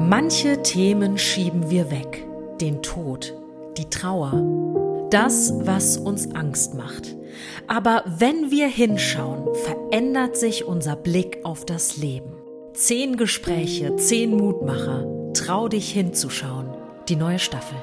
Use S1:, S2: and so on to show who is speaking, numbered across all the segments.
S1: Manche Themen schieben wir weg. Den Tod, die Trauer, das, was uns Angst macht. Aber wenn wir hinschauen, verändert sich unser Blick auf das Leben. 10 Gespräche, 10 Mutmacher. Trau dich hinzuschauen. Die neue Staffel.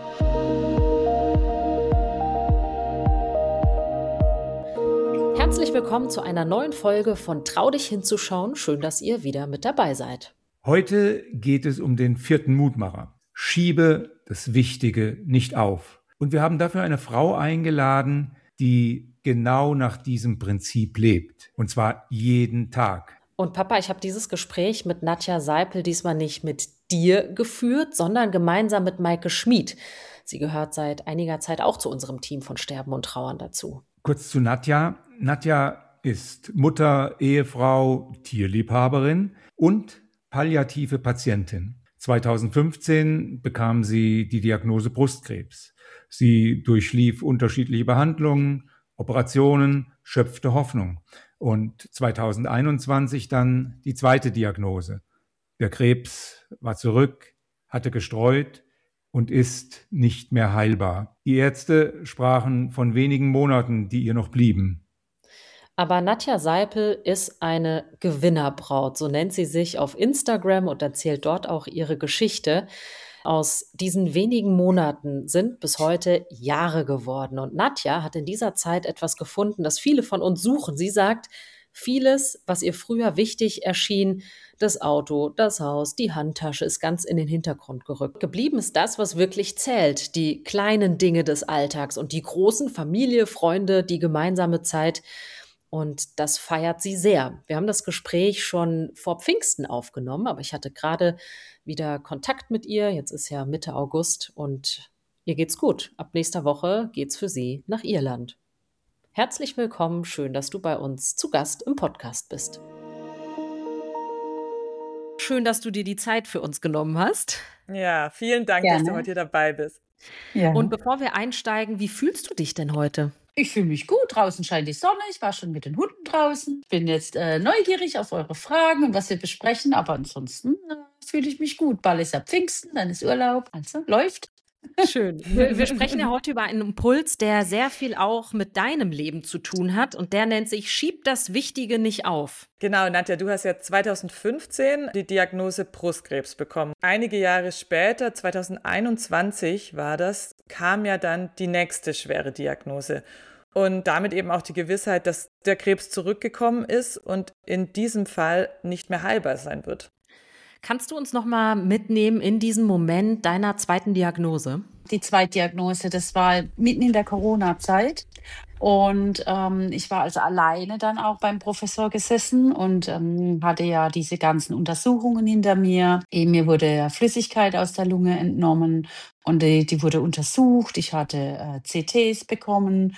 S1: Herzlich willkommen zu einer neuen Folge von Trau dich hinzuschauen. Schön, dass ihr wieder mit dabei seid.
S2: Heute geht es um den 4. Mutmacher. Schiebe das Wichtige nicht auf. Und wir haben dafür eine Frau eingeladen, die genau nach diesem Prinzip lebt. Und zwar jeden Tag.
S1: Und Papa, ich habe dieses Gespräch mit Nadja Seipel diesmal nicht mit dir geführt, sondern gemeinsam mit Maike Schmid. Sie gehört seit einiger Zeit auch zu unserem Team von Sterben und Trauern dazu.
S2: Kurz zu Nadja. Nadja ist Mutter, Ehefrau, Tierliebhaberin und palliative Patientin. 2015 bekam sie die Diagnose Brustkrebs. Sie durchlief unterschiedliche Behandlungen, Operationen, schöpfte Hoffnung. Und 2021 dann die 2. Diagnose. Der Krebs war zurück, hatte gestreut und ist nicht mehr heilbar. Die Ärzte sprachen von wenigen Monaten, die ihr noch blieben.
S1: Aber Nadja Seipel ist eine Gewinnerbraut, so nennt sie sich auf Instagram und erzählt dort auch ihre Geschichte. Aus diesen wenigen Monaten sind bis heute Jahre geworden. Und Nadja hat in dieser Zeit etwas gefunden, das viele von uns suchen. Sie sagt, vieles, was ihr früher wichtig erschien, das Auto, das Haus, die Handtasche, ist ganz in den Hintergrund gerückt. Geblieben ist das, was wirklich zählt, die kleinen Dinge des Alltags und die großen Familie, Freunde, die gemeinsame Zeit. Und das feiert sie sehr. Wir haben das Gespräch schon vor Pfingsten aufgenommen, aber ich hatte gerade wieder Kontakt mit ihr. Jetzt ist ja Mitte August und ihr geht's gut. Ab nächster Woche geht's für sie nach Irland. Herzlich willkommen, schön, dass du bei uns zu Gast im Podcast bist. Schön, dass du dir die Zeit für uns genommen hast.
S3: Ja, vielen Dank,
S4: Gerne.
S3: dass du heute hier dabei bist.
S4: Ja.
S1: Und bevor wir einsteigen, wie fühlst du dich denn heute?
S4: Ich fühle mich gut, draußen scheint die Sonne, ich war schon mit den Hunden draußen. Bin jetzt neugierig auf eure Fragen und was wir besprechen, aber ansonsten fühle ich mich gut. Bald ist ja Pfingsten, dann ist Urlaub, also läuft.
S1: Schön. Wir sprechen ja heute über einen Impuls, der sehr viel auch mit deinem Leben zu tun hat und der nennt sich Schieb das Wichtige nicht auf.
S3: Genau, Nadja, du hast ja 2015 die Diagnose Brustkrebs bekommen. Einige Jahre später, 2021 war das, kam ja dann die nächste schwere Diagnose. Und damit eben auch die Gewissheit, dass der Krebs zurückgekommen ist und in diesem Fall nicht mehr heilbar sein wird.
S1: Kannst du uns noch mal mitnehmen in diesen Moment deiner 2. Diagnose?
S4: Die 2. Diagnose, das war mitten in der Corona-Zeit. Und ich war also alleine dann auch beim Professor gesessen und hatte ja diese ganzen Untersuchungen hinter mir. Mir wurde ja Flüssigkeit aus der Lunge entnommen und die wurde untersucht. Ich hatte CTs bekommen,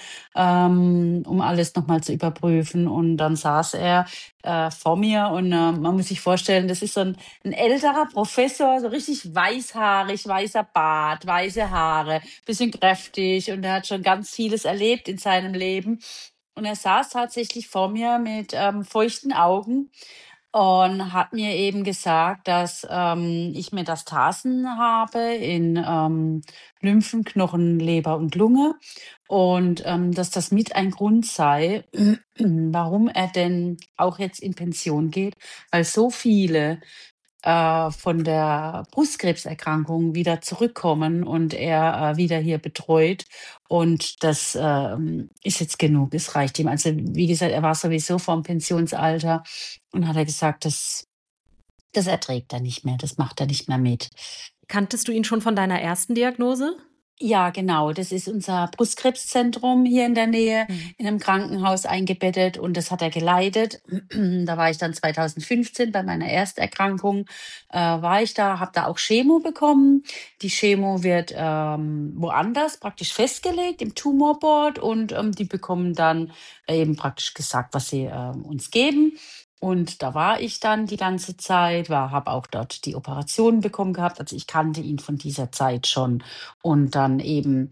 S4: um alles nochmal zu überprüfen. Und dann saß er vor mir und man muss sich vorstellen, das ist so ein älterer Professor, so richtig weißhaarig, weißer Bart, weiße Haare, bisschen kräftig und er hat schon ganz vieles erlebt in seinem Leben. Und er saß tatsächlich vor mir mit feuchten Augen und hat mir eben gesagt, dass ich Metastasen habe in Lymphen, Knochen, Leber und Lunge und dass das mit ein Grund sei, warum er denn auch jetzt in Pension geht, weil so viele von der Brustkrebserkrankung wieder zurückkommen und er wieder hier betreut. Und das ist jetzt genug, es reicht ihm. Also wie gesagt, er war sowieso vom Pensionsalter und hat er gesagt, das erträgt er nicht mehr, das macht er nicht mehr mit.
S1: Kanntest du ihn schon von deiner ersten Diagnose?
S4: Ja, genau. Das ist unser Brustkrebszentrum hier in der Nähe, in einem Krankenhaus eingebettet und das hat er geleitet. Da war ich dann 2015 bei meiner Ersterkrankung, war ich da, habe da auch Chemo bekommen. Die Chemo wird woanders praktisch festgelegt im Tumorboard und die bekommen dann eben praktisch gesagt, was sie uns geben. Und da war ich dann die ganze Zeit, habe auch dort die Operation bekommen gehabt. Also ich kannte ihn von dieser Zeit schon. Und dann eben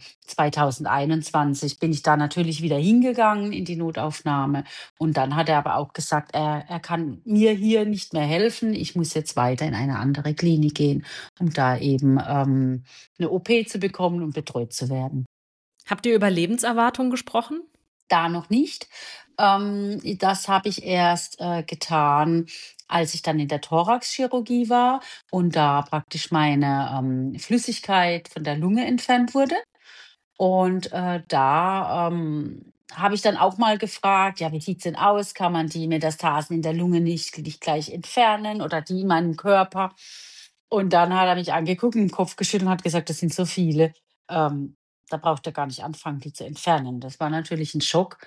S4: 2021 bin ich da natürlich wieder hingegangen in die Notaufnahme. Und dann hat er aber auch gesagt, er kann mir hier nicht mehr helfen. Ich muss jetzt weiter in eine andere Klinik gehen, um da eben eine OP zu bekommen und betreut zu werden.
S1: Habt ihr über Lebenserwartung gesprochen?
S4: Da noch nicht. Das habe ich erst getan, als ich dann in der Thoraxchirurgie war und da praktisch meine Flüssigkeit von der Lunge entfernt wurde. Und da habe ich dann auch mal gefragt, ja, wie sieht's denn aus? Kann man die Metastasen in der Lunge nicht gleich entfernen oder die in meinem Körper? Und dann hat er mich angeguckt, den Kopf geschüttelt und hat gesagt, das sind so viele. Ähm, Da braucht er gar nicht anfangen, die zu entfernen. Das war natürlich ein Schock,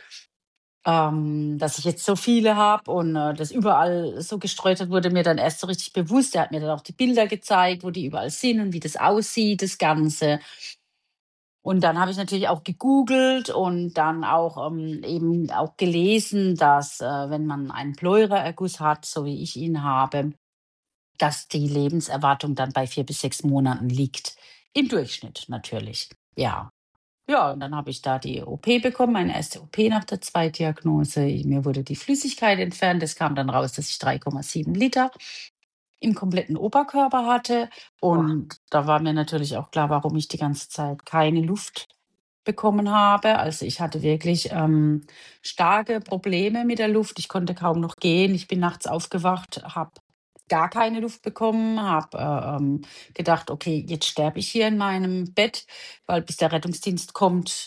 S4: dass ich jetzt so viele habe und das überall so gestreut hat, wurde mir dann erst so richtig bewusst. Er hat mir dann auch die Bilder gezeigt, wo die überall sind und wie das aussieht, das Ganze. Und dann habe ich natürlich auch gegoogelt und dann auch eben auch gelesen, dass wenn man einen Pleuraerguss hat, so wie ich ihn habe, dass die Lebenserwartung dann bei 4 bis 6 Monaten liegt. Im Durchschnitt natürlich. Ja. Ja, und dann habe ich da die OP bekommen, meine erste OP nach der Zweitdiagnose. Mir wurde die Flüssigkeit entfernt. Es kam dann raus, dass ich 3,7 Liter im kompletten Oberkörper hatte.
S1: Boah.
S4: Und da war mir natürlich auch klar, warum ich die ganze Zeit keine Luft bekommen habe. Also ich hatte wirklich starke Probleme mit der Luft. Ich konnte kaum noch gehen. Ich bin nachts aufgewacht, habe gar keine Luft bekommen, habe gedacht, okay, jetzt sterbe ich hier in meinem Bett, weil bis der Rettungsdienst kommt,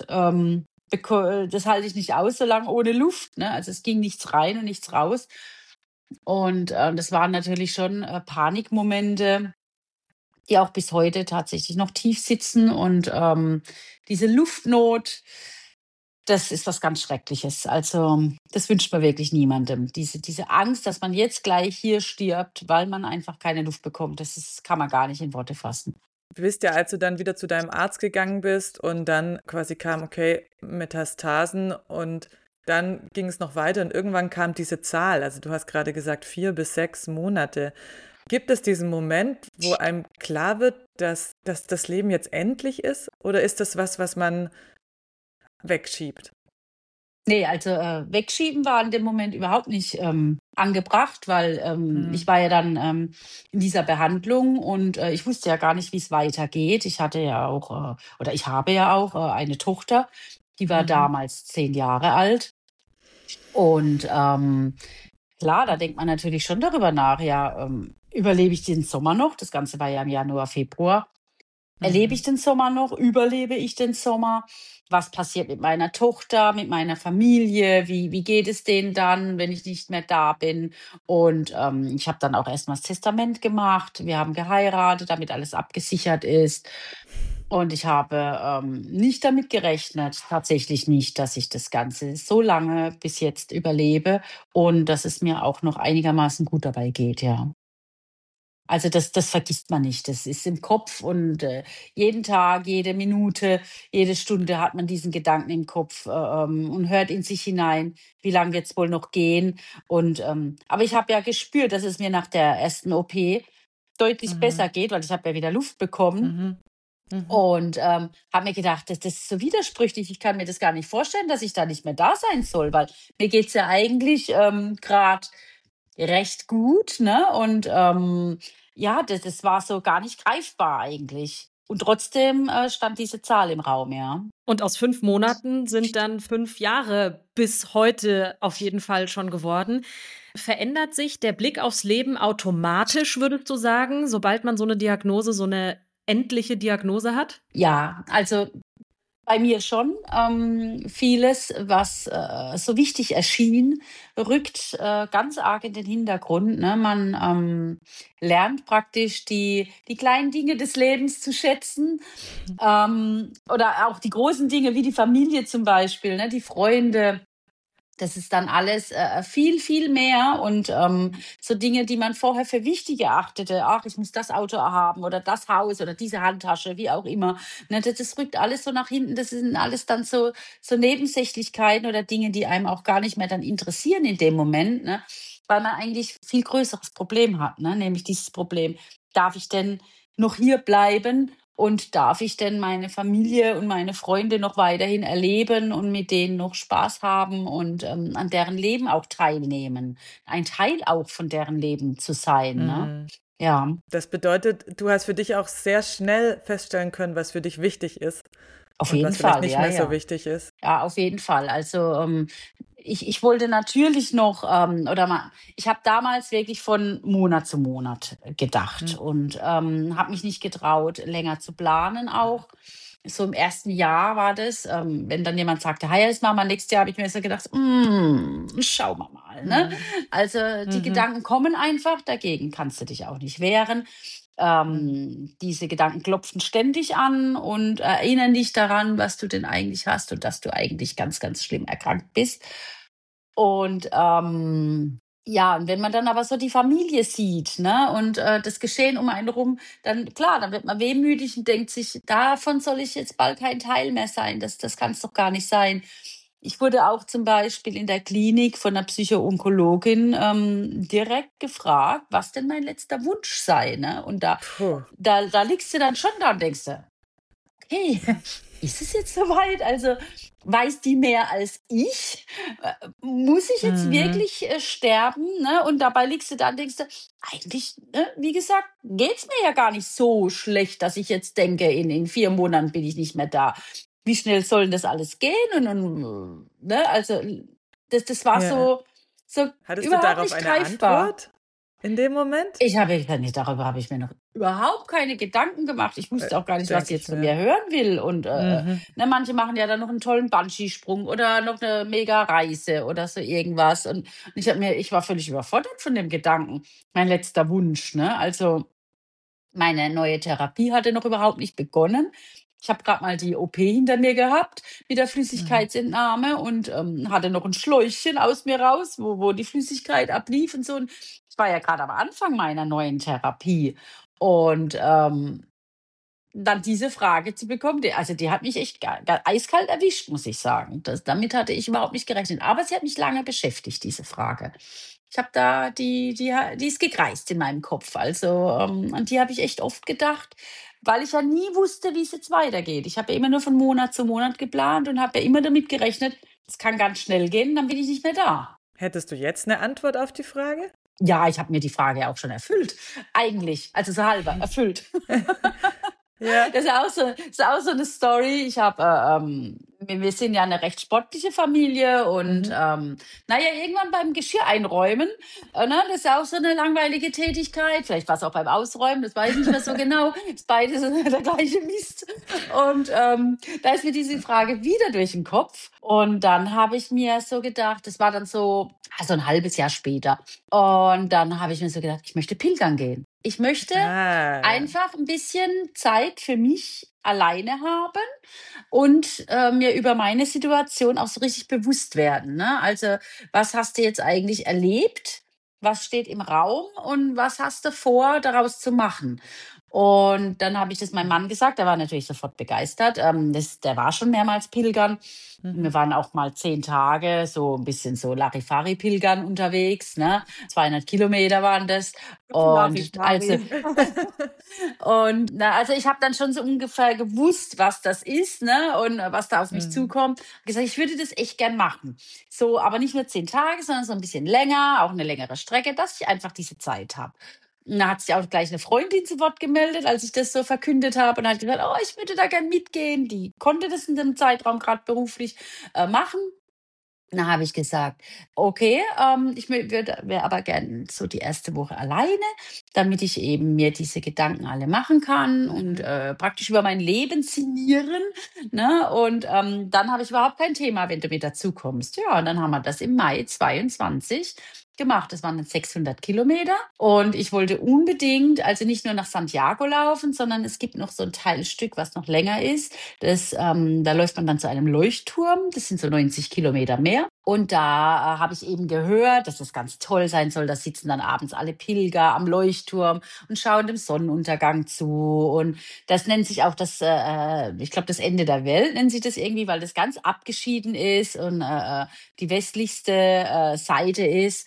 S4: das halte ich nicht aus, so lange ohne Luft. Ne? Also es ging nichts rein und nichts raus. Und das waren natürlich schon Panikmomente, die auch bis heute tatsächlich noch tief sitzen. Und diese Luftnot, das ist was ganz Schreckliches. Also das wünscht man wirklich niemandem. Diese Angst, dass man jetzt gleich hier stirbt, weil man einfach keine Luft bekommt, kann man gar nicht in Worte fassen.
S3: Du bist ja, als du dann wieder zu deinem Arzt gegangen bist und dann quasi kam, okay, Metastasen und dann ging es noch weiter und irgendwann kam diese Zahl. Also du hast gerade gesagt 4 bis 6 Monate. Gibt es diesen Moment, wo einem klar wird, dass das Leben jetzt endlich ist? Oder ist das was man wegschiebt?
S4: Nee, also wegschieben war in dem Moment überhaupt nicht angebracht, weil ich
S3: Hm.
S4: war ja dann in dieser Behandlung und ich wusste ja gar nicht, wie es weitergeht. Ich hatte ja auch, oder ich habe ja auch eine Tochter, die war
S3: Mhm.
S4: damals 10 Jahre alt. Und klar, da denkt man natürlich schon darüber nach, ja, überlebe ich den Sommer noch? Das Ganze war ja im Januar, Februar. Erlebe ich
S3: Mhm.
S4: den Sommer noch? Überlebe ich den Sommer? Was passiert mit meiner Tochter, mit meiner Familie? Wie geht es denen dann, wenn ich nicht mehr da bin? Und ich habe dann auch erstmal das Testament gemacht. Wir haben geheiratet, damit alles abgesichert ist. Und ich habe nicht damit gerechnet, tatsächlich nicht, dass ich das Ganze so lange bis jetzt überlebe und dass es mir auch noch einigermaßen gut dabei geht, ja. Also das vergisst man nicht. Das ist im Kopf und jeden Tag, jede Minute, jede Stunde hat man diesen Gedanken im Kopf und hört in sich hinein, wie lange wird es wohl noch gehen. Und aber ich habe ja gespürt, dass es mir nach der ersten OP deutlich besser
S3: Mhm.
S4: geht, weil ich habe ja wieder Luft bekommen.
S3: Mhm. Mhm.
S4: Und habe mir gedacht, das ist so widersprüchlich. Ich kann mir das gar nicht vorstellen, dass ich da nicht mehr da sein soll, weil mir geht's ja eigentlich gerade recht gut, ne? Und ja, das war so gar nicht greifbar eigentlich. Und trotzdem stand diese Zahl im Raum, ja.
S1: Und aus 5 Monaten sind dann 5 Jahre bis heute auf jeden Fall schon geworden. Verändert sich der Blick aufs Leben automatisch, würdest du sagen, sobald man so 'ne Diagnose, so 'ne endliche Diagnose hat?
S4: Ja, also bei mir schon. Vieles, was so wichtig erschien, rückt ganz arg in den Hintergrund. Ne? Man lernt praktisch die kleinen Dinge des Lebens zu schätzen. Oder auch die großen Dinge wie die Familie zum Beispiel, ne? Die Freunde. Das ist dann alles viel, viel mehr und so Dinge, die man vorher für wichtig erachtete. Ach, ich muss das Auto haben oder das Haus oder diese Handtasche, wie auch immer. Ne, das rückt alles so nach hinten. Das sind alles dann so Nebensächlichkeiten oder Dinge, die einem auch gar nicht mehr dann interessieren in dem Moment. Ne? weil man eigentlich viel größeres Problem hat, ne? Nämlich dieses Problem, darf ich denn noch hier bleiben und darf ich denn meine Familie und meine Freunde noch weiterhin erleben und mit denen noch Spaß haben und an deren Leben auch teilnehmen, ein Teil auch von deren Leben zu sein, ne?
S3: Mhm.
S4: Ja,
S3: Das bedeutet, du hast für dich auch sehr schnell feststellen können, was für dich wichtig ist
S4: auf
S3: und
S4: jeden
S3: was vielleicht
S4: Fall,
S3: nicht
S4: ja,
S3: mehr so
S4: ja.
S3: wichtig ist.
S4: Ja, auf jeden Fall. Also, ich wollte natürlich noch, ich habe damals wirklich von Monat zu Monat gedacht
S3: Mhm.
S4: und habe mich nicht getraut, länger zu planen auch. So im ersten Jahr war das, wenn dann jemand sagte, hey, jetzt machen wir nächstes Jahr, habe ich mir so gedacht, schauen wir mal. Ne?
S3: Mhm.
S4: Also die
S3: Mhm.
S4: Gedanken kommen einfach, dagegen kannst du dich auch nicht wehren.
S3: Mhm.
S4: Diese Gedanken klopfen ständig an und erinnern dich daran, was du denn eigentlich hast und dass du eigentlich ganz, ganz schlimm erkrankt bist. Und ja, und wenn man dann aber so die Familie sieht, ne, und das Geschehen um einen rum, dann klar, dann wird man wehmütig und denkt sich, davon soll ich jetzt bald kein Teil mehr sein. Das kann es doch gar nicht sein. Ich wurde auch zum Beispiel in der Klinik von einer Psycho-Onkologin direkt gefragt, was denn mein letzter Wunsch sei. Ne? Und
S3: Puh.
S4: da liegst du dann schon da und denkst du, okay, ist es jetzt soweit? Also weiß die mehr als ich? Muss ich jetzt
S3: Mhm.
S4: wirklich sterben? Ne? Und dabei liegst du da und denkst du, eigentlich, ne, wie gesagt, geht's mir ja gar nicht so schlecht, dass ich jetzt denke, in 4 Monaten bin ich nicht mehr da. Wie schnell soll denn das alles gehen? Ne? Also das war
S3: Ja.
S4: so
S3: Hattest du
S4: überhaupt
S3: darauf
S4: nicht
S3: eine
S4: greifbar.
S3: Antwort in dem Moment?
S4: Darüber habe ich mir noch überhaupt keine Gedanken gemacht. Ich wusste auch gar nicht, was sie
S3: Denke
S4: jetzt
S3: ich
S4: von
S3: mir.
S4: mir hören will. Und
S3: Mhm.
S4: ne, manche machen ja dann noch einen tollen Bungee-Sprung oder noch eine mega Reise oder so irgendwas. Und ich war völlig überfordert von dem Gedanken. Mein letzter Wunsch, ne? Also meine neue Therapie hatte noch überhaupt nicht begonnen. Ich habe gerade mal die OP hinter mir gehabt mit der
S3: Mhm.
S4: Flüssigkeitsentnahme und hatte noch ein Schläuchchen aus mir raus, wo die Flüssigkeit ablief und so. Und ich war ja gerade am Anfang meiner neuen Therapie. Und dann diese Frage zu bekommen, die hat mich echt eiskalt erwischt, muss ich sagen. Damit hatte ich überhaupt nicht gerechnet. Aber sie hat mich lange beschäftigt, diese Frage. Ich habe da, die ist gekreist in meinem Kopf. Also an die habe ich echt oft gedacht, weil ich ja nie wusste, wie es jetzt weitergeht. Ich habe ja immer nur von Monat zu Monat geplant und habe ja immer damit gerechnet, es kann ganz schnell gehen, dann bin ich nicht mehr da.
S3: Hättest du jetzt eine Antwort auf die Frage?
S4: Ja, ich habe mir die Frage auch schon erfüllt. Eigentlich, also so halber erfüllt.
S3: Ja.
S4: Das ist auch so eine Story. Wir sind ja eine recht sportliche Familie und
S3: Mhm.
S4: naja, irgendwann beim Geschirr einräumen, ne, das ist ja auch so eine langweilige Tätigkeit. Vielleicht war es auch beim Ausräumen, das weiß ich nicht mehr so genau. Ist beides der gleiche Mist. Und da ist mir diese Frage wieder durch den Kopf. Und dann habe ich mir so gedacht, das war dann so ein halbes Jahr später. Und dann habe ich mir so gedacht, ich möchte pilgern gehen. Ich möchte
S3: Ah, ja.
S4: einfach ein bisschen Zeit für mich alleine haben und mir über meine Situation auch so richtig bewusst werden. Ne? Also, was hast du jetzt eigentlich erlebt? Was steht im Raum und was hast du vor, daraus zu machen? Und dann habe ich das meinem Mann gesagt, der war natürlich sofort begeistert. Der war schon mehrmals pilgern.
S3: Mhm.
S4: Wir waren auch mal 10 Tage, so ein bisschen so Larifari-Pilgern unterwegs, ne? 200 Kilometer waren das. Und also,
S3: Larifari.
S4: also ich habe dann schon so ungefähr gewusst, was das ist, ne? Und was da auf mich
S3: Mhm.
S4: zukommt. Gesagt, ich würde das echt gern machen. So, aber nicht nur 10 Tage, sondern so ein bisschen länger, auch eine längere Strecke, dass ich einfach diese Zeit habe. Und da hat sich auch gleich eine Freundin zu Wort gemeldet, als ich das so verkündet habe und hat gesagt, oh, ich würde da gern mitgehen. Die konnte das in dem Zeitraum gerade beruflich machen. Da habe ich gesagt, okay, ich wäre aber gern so die erste Woche alleine, damit ich eben mir diese Gedanken alle machen kann und
S3: Mhm.
S4: praktisch über mein Leben sinnieren. Ne? Und dann habe ich überhaupt kein Thema, wenn du mit dazu kommst. Ja, und dann haben wir das im Mai 22 gemacht. Das waren dann 600 Kilometer. Und ich wollte unbedingt, also nicht nur nach Santiago laufen, sondern es gibt noch so ein Teilstück, was noch länger ist. Da läuft man dann zu einem Leuchtturm. Das sind so 90 Kilometer mehr. Und da habe ich eben gehört, dass das ganz toll sein soll. Da sitzen dann abends alle Pilger am Leuchtturm und schauen dem Sonnenuntergang zu. Und das nennt sich auch ich glaube, das Ende der Welt nennt sich das irgendwie, weil das ganz abgeschieden ist und die westlichste Seite ist.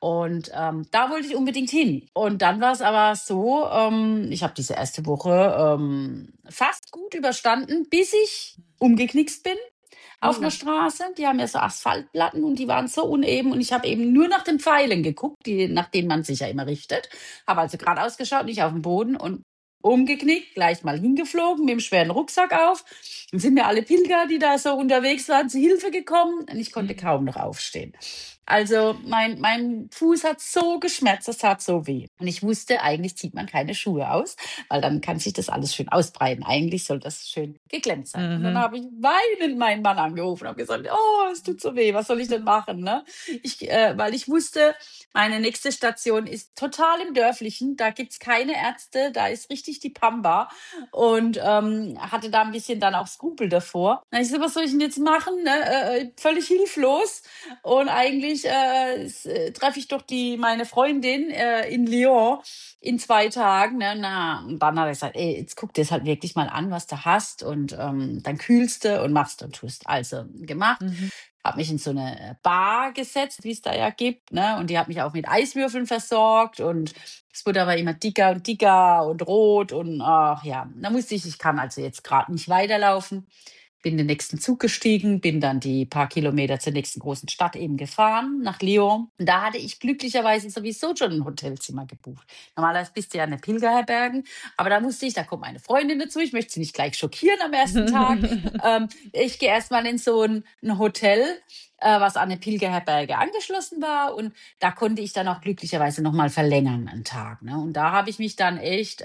S4: Und da wollte ich unbedingt hin. Und dann war es aber so, ich habe diese erste Woche fast gut überstanden, bis ich umgeknickst bin auf einer Straße. Die haben ja so Asphaltplatten und die waren so uneben und ich habe eben nur nach den Pfeilen geguckt, nach denen man sich ja immer richtet. Habe also geradeaus geschaut, nicht auf den Boden und umgeknickt, gleich mal hingeflogen mit dem schweren Rucksack auf. Dann sind mir alle Pilger, die da so unterwegs waren, zu Hilfe gekommen und ich konnte kaum noch aufstehen. Also mein Fuß hat so geschmerzt, das tat so weh. Und ich wusste, eigentlich zieht man keine Schuhe aus, weil dann kann sich das alles schön ausbreiten. Eigentlich soll das schön geklemmt sein. Und dann habe ich weinend meinen Mann angerufen und habe gesagt, oh, es tut so weh, was soll ich denn machen? Ne? Weil ich wusste, meine nächste Station ist total im Dörflichen, da gibt's keine Ärzte, da ist richtig die Pampa und hatte da ein bisschen dann auch Skrupel davor. Na, ich so, was soll ich denn jetzt machen? Ne? Völlig hilflos und eigentlich treffe ich doch meine Freundin in Lyon in 2 Tagen. Ne? Na, und dann hat er gesagt, ey, jetzt guck dir das halt wirklich mal an, was du hast und dann kühlst du und machst und tust. Also gemacht. Habe mich in so eine Bar gesetzt, wie es da ja gibt, ne? Und die hat mich auch mit Eiswürfeln versorgt und es wurde aber immer dicker und dicker und rot und ach ja, da musste ich kann also jetzt gerade nicht weiterlaufen. Bin in den nächsten Zug gestiegen, bin dann die paar Kilometer zur nächsten großen Stadt eben gefahren, nach Lyon. Und da hatte ich glücklicherweise sowieso schon ein Hotelzimmer gebucht. Normalerweise bist du ja in den Pilgerherbergen, aber da kommt meine Freundin dazu, ich möchte sie nicht gleich schockieren am ersten Tag. Ich gehe erstmal in so ein Hotel, was an eine Pilgerherberge angeschlossen war und da konnte ich dann auch glücklicherweise nochmal verlängern einen Tag. Ne? Und da habe ich mich dann echt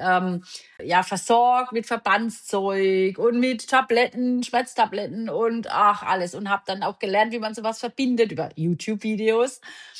S4: versorgt mit Verbandszeug und mit Tabletten, Schmerztabletten und ach alles und habe dann auch gelernt, wie man sowas verbindet über YouTube-Videos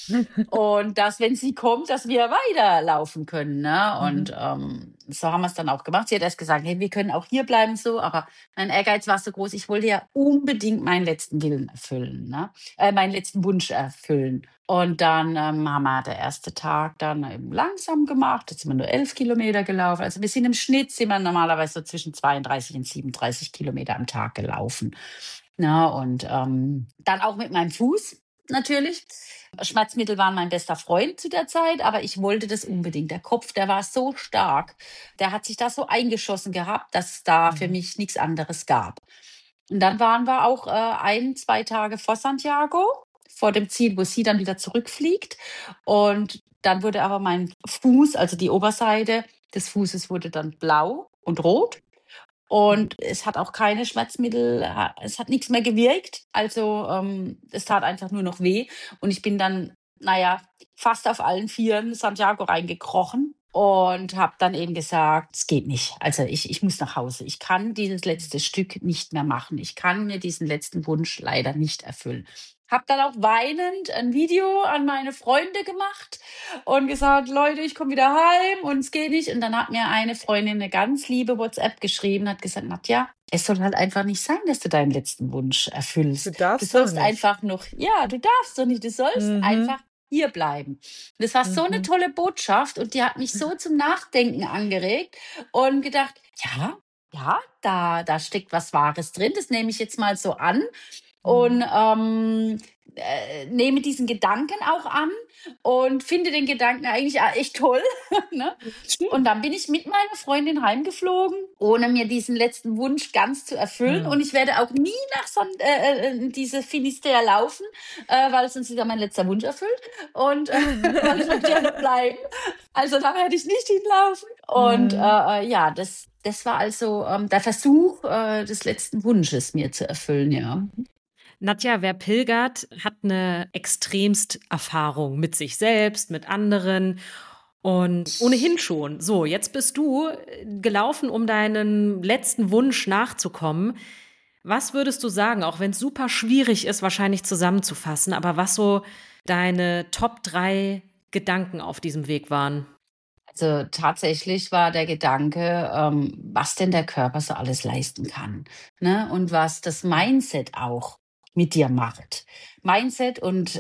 S4: und dass, wenn sie kommt, dass wir weiterlaufen können. Ne? Und so haben wir es dann auch gemacht. Sie hat erst gesagt, hey, wir können auch hier bleiben so, aber mein Ehrgeiz war so groß, ich wollte ja unbedingt meinen letzten Willen erfüllen, ne? Meinen letzten Wunsch erfüllen. Und dann haben wir den ersten Tag dann eben langsam gemacht. Jetzt sind wir nur 11 Kilometer gelaufen. Also wir sind im Schnitt, sind wir normalerweise so zwischen 32 und 37 Kilometer am Tag gelaufen. Na, und dann auch mit meinem Fuß natürlich. Schmerzmittel waren mein bester Freund zu der Zeit, aber ich wollte das unbedingt. Der Kopf, der war so stark, der hat sich da so eingeschossen gehabt, dass es da für mich nichts anderes gab. Und dann waren wir auch 2 Tage vor Santiago, vor dem Ziel, wo sie dann wieder zurückfliegt. Und dann wurde aber mein Fuß, also die Oberseite des Fußes, wurde dann blau und rot. Und es hat auch keine Schmerzmittel, es hat nichts mehr gewirkt. Also es tat einfach nur noch weh. Und ich bin dann, fast auf allen 4 Santiago reingekrochen und habe dann eben gesagt, es geht nicht. Also ich muss nach Hause. Ich kann dieses letzte Stück nicht mehr machen. Ich kann mir diesen letzten Wunsch leider nicht erfüllen. Habe dann auch weinend ein Video an meine Freunde gemacht und gesagt, Leute, ich komme wieder heim und es geht nicht. Und dann hat mir eine Freundin eine ganz liebe WhatsApp geschrieben, hat gesagt, Nadja, es soll halt einfach nicht sein, dass du deinen letzten Wunsch erfüllst. Du sollst einfach noch, du darfst doch nicht, du sollst einfach hier bleiben. Und das war so eine tolle Botschaft und die hat mich so zum Nachdenken angeregt und gedacht, da steckt was Wahres drin, das nehme ich jetzt mal so an. Und nehme diesen Gedanken auch an und finde den Gedanken eigentlich echt toll. Ne? Und dann bin ich mit meiner Freundin heimgeflogen, ohne mir diesen letzten Wunsch ganz zu erfüllen. Und ich werde auch nie nach diese Finisterre laufen, weil sonst ist ja mein letzter Wunsch erfüllt. Und weil ich möchte ja bleiben. Also da werde ich nicht hinlaufen. Und das war also der Versuch des letzten Wunsches mir zu erfüllen, ja.
S1: Nadja, wer pilgert, hat eine extremst Erfahrung mit sich selbst, mit anderen und ohnehin schon. So, jetzt bist du gelaufen, um deinem letzten Wunsch nachzukommen. Was würdest du sagen, auch wenn es super schwierig ist, wahrscheinlich zusammenzufassen, aber was so deine Top 3 Gedanken auf diesem Weg waren?
S4: Also tatsächlich war der Gedanke, was denn der Körper so alles leisten kann, ne? Und was das Mindset auch mit dir macht. Mindset und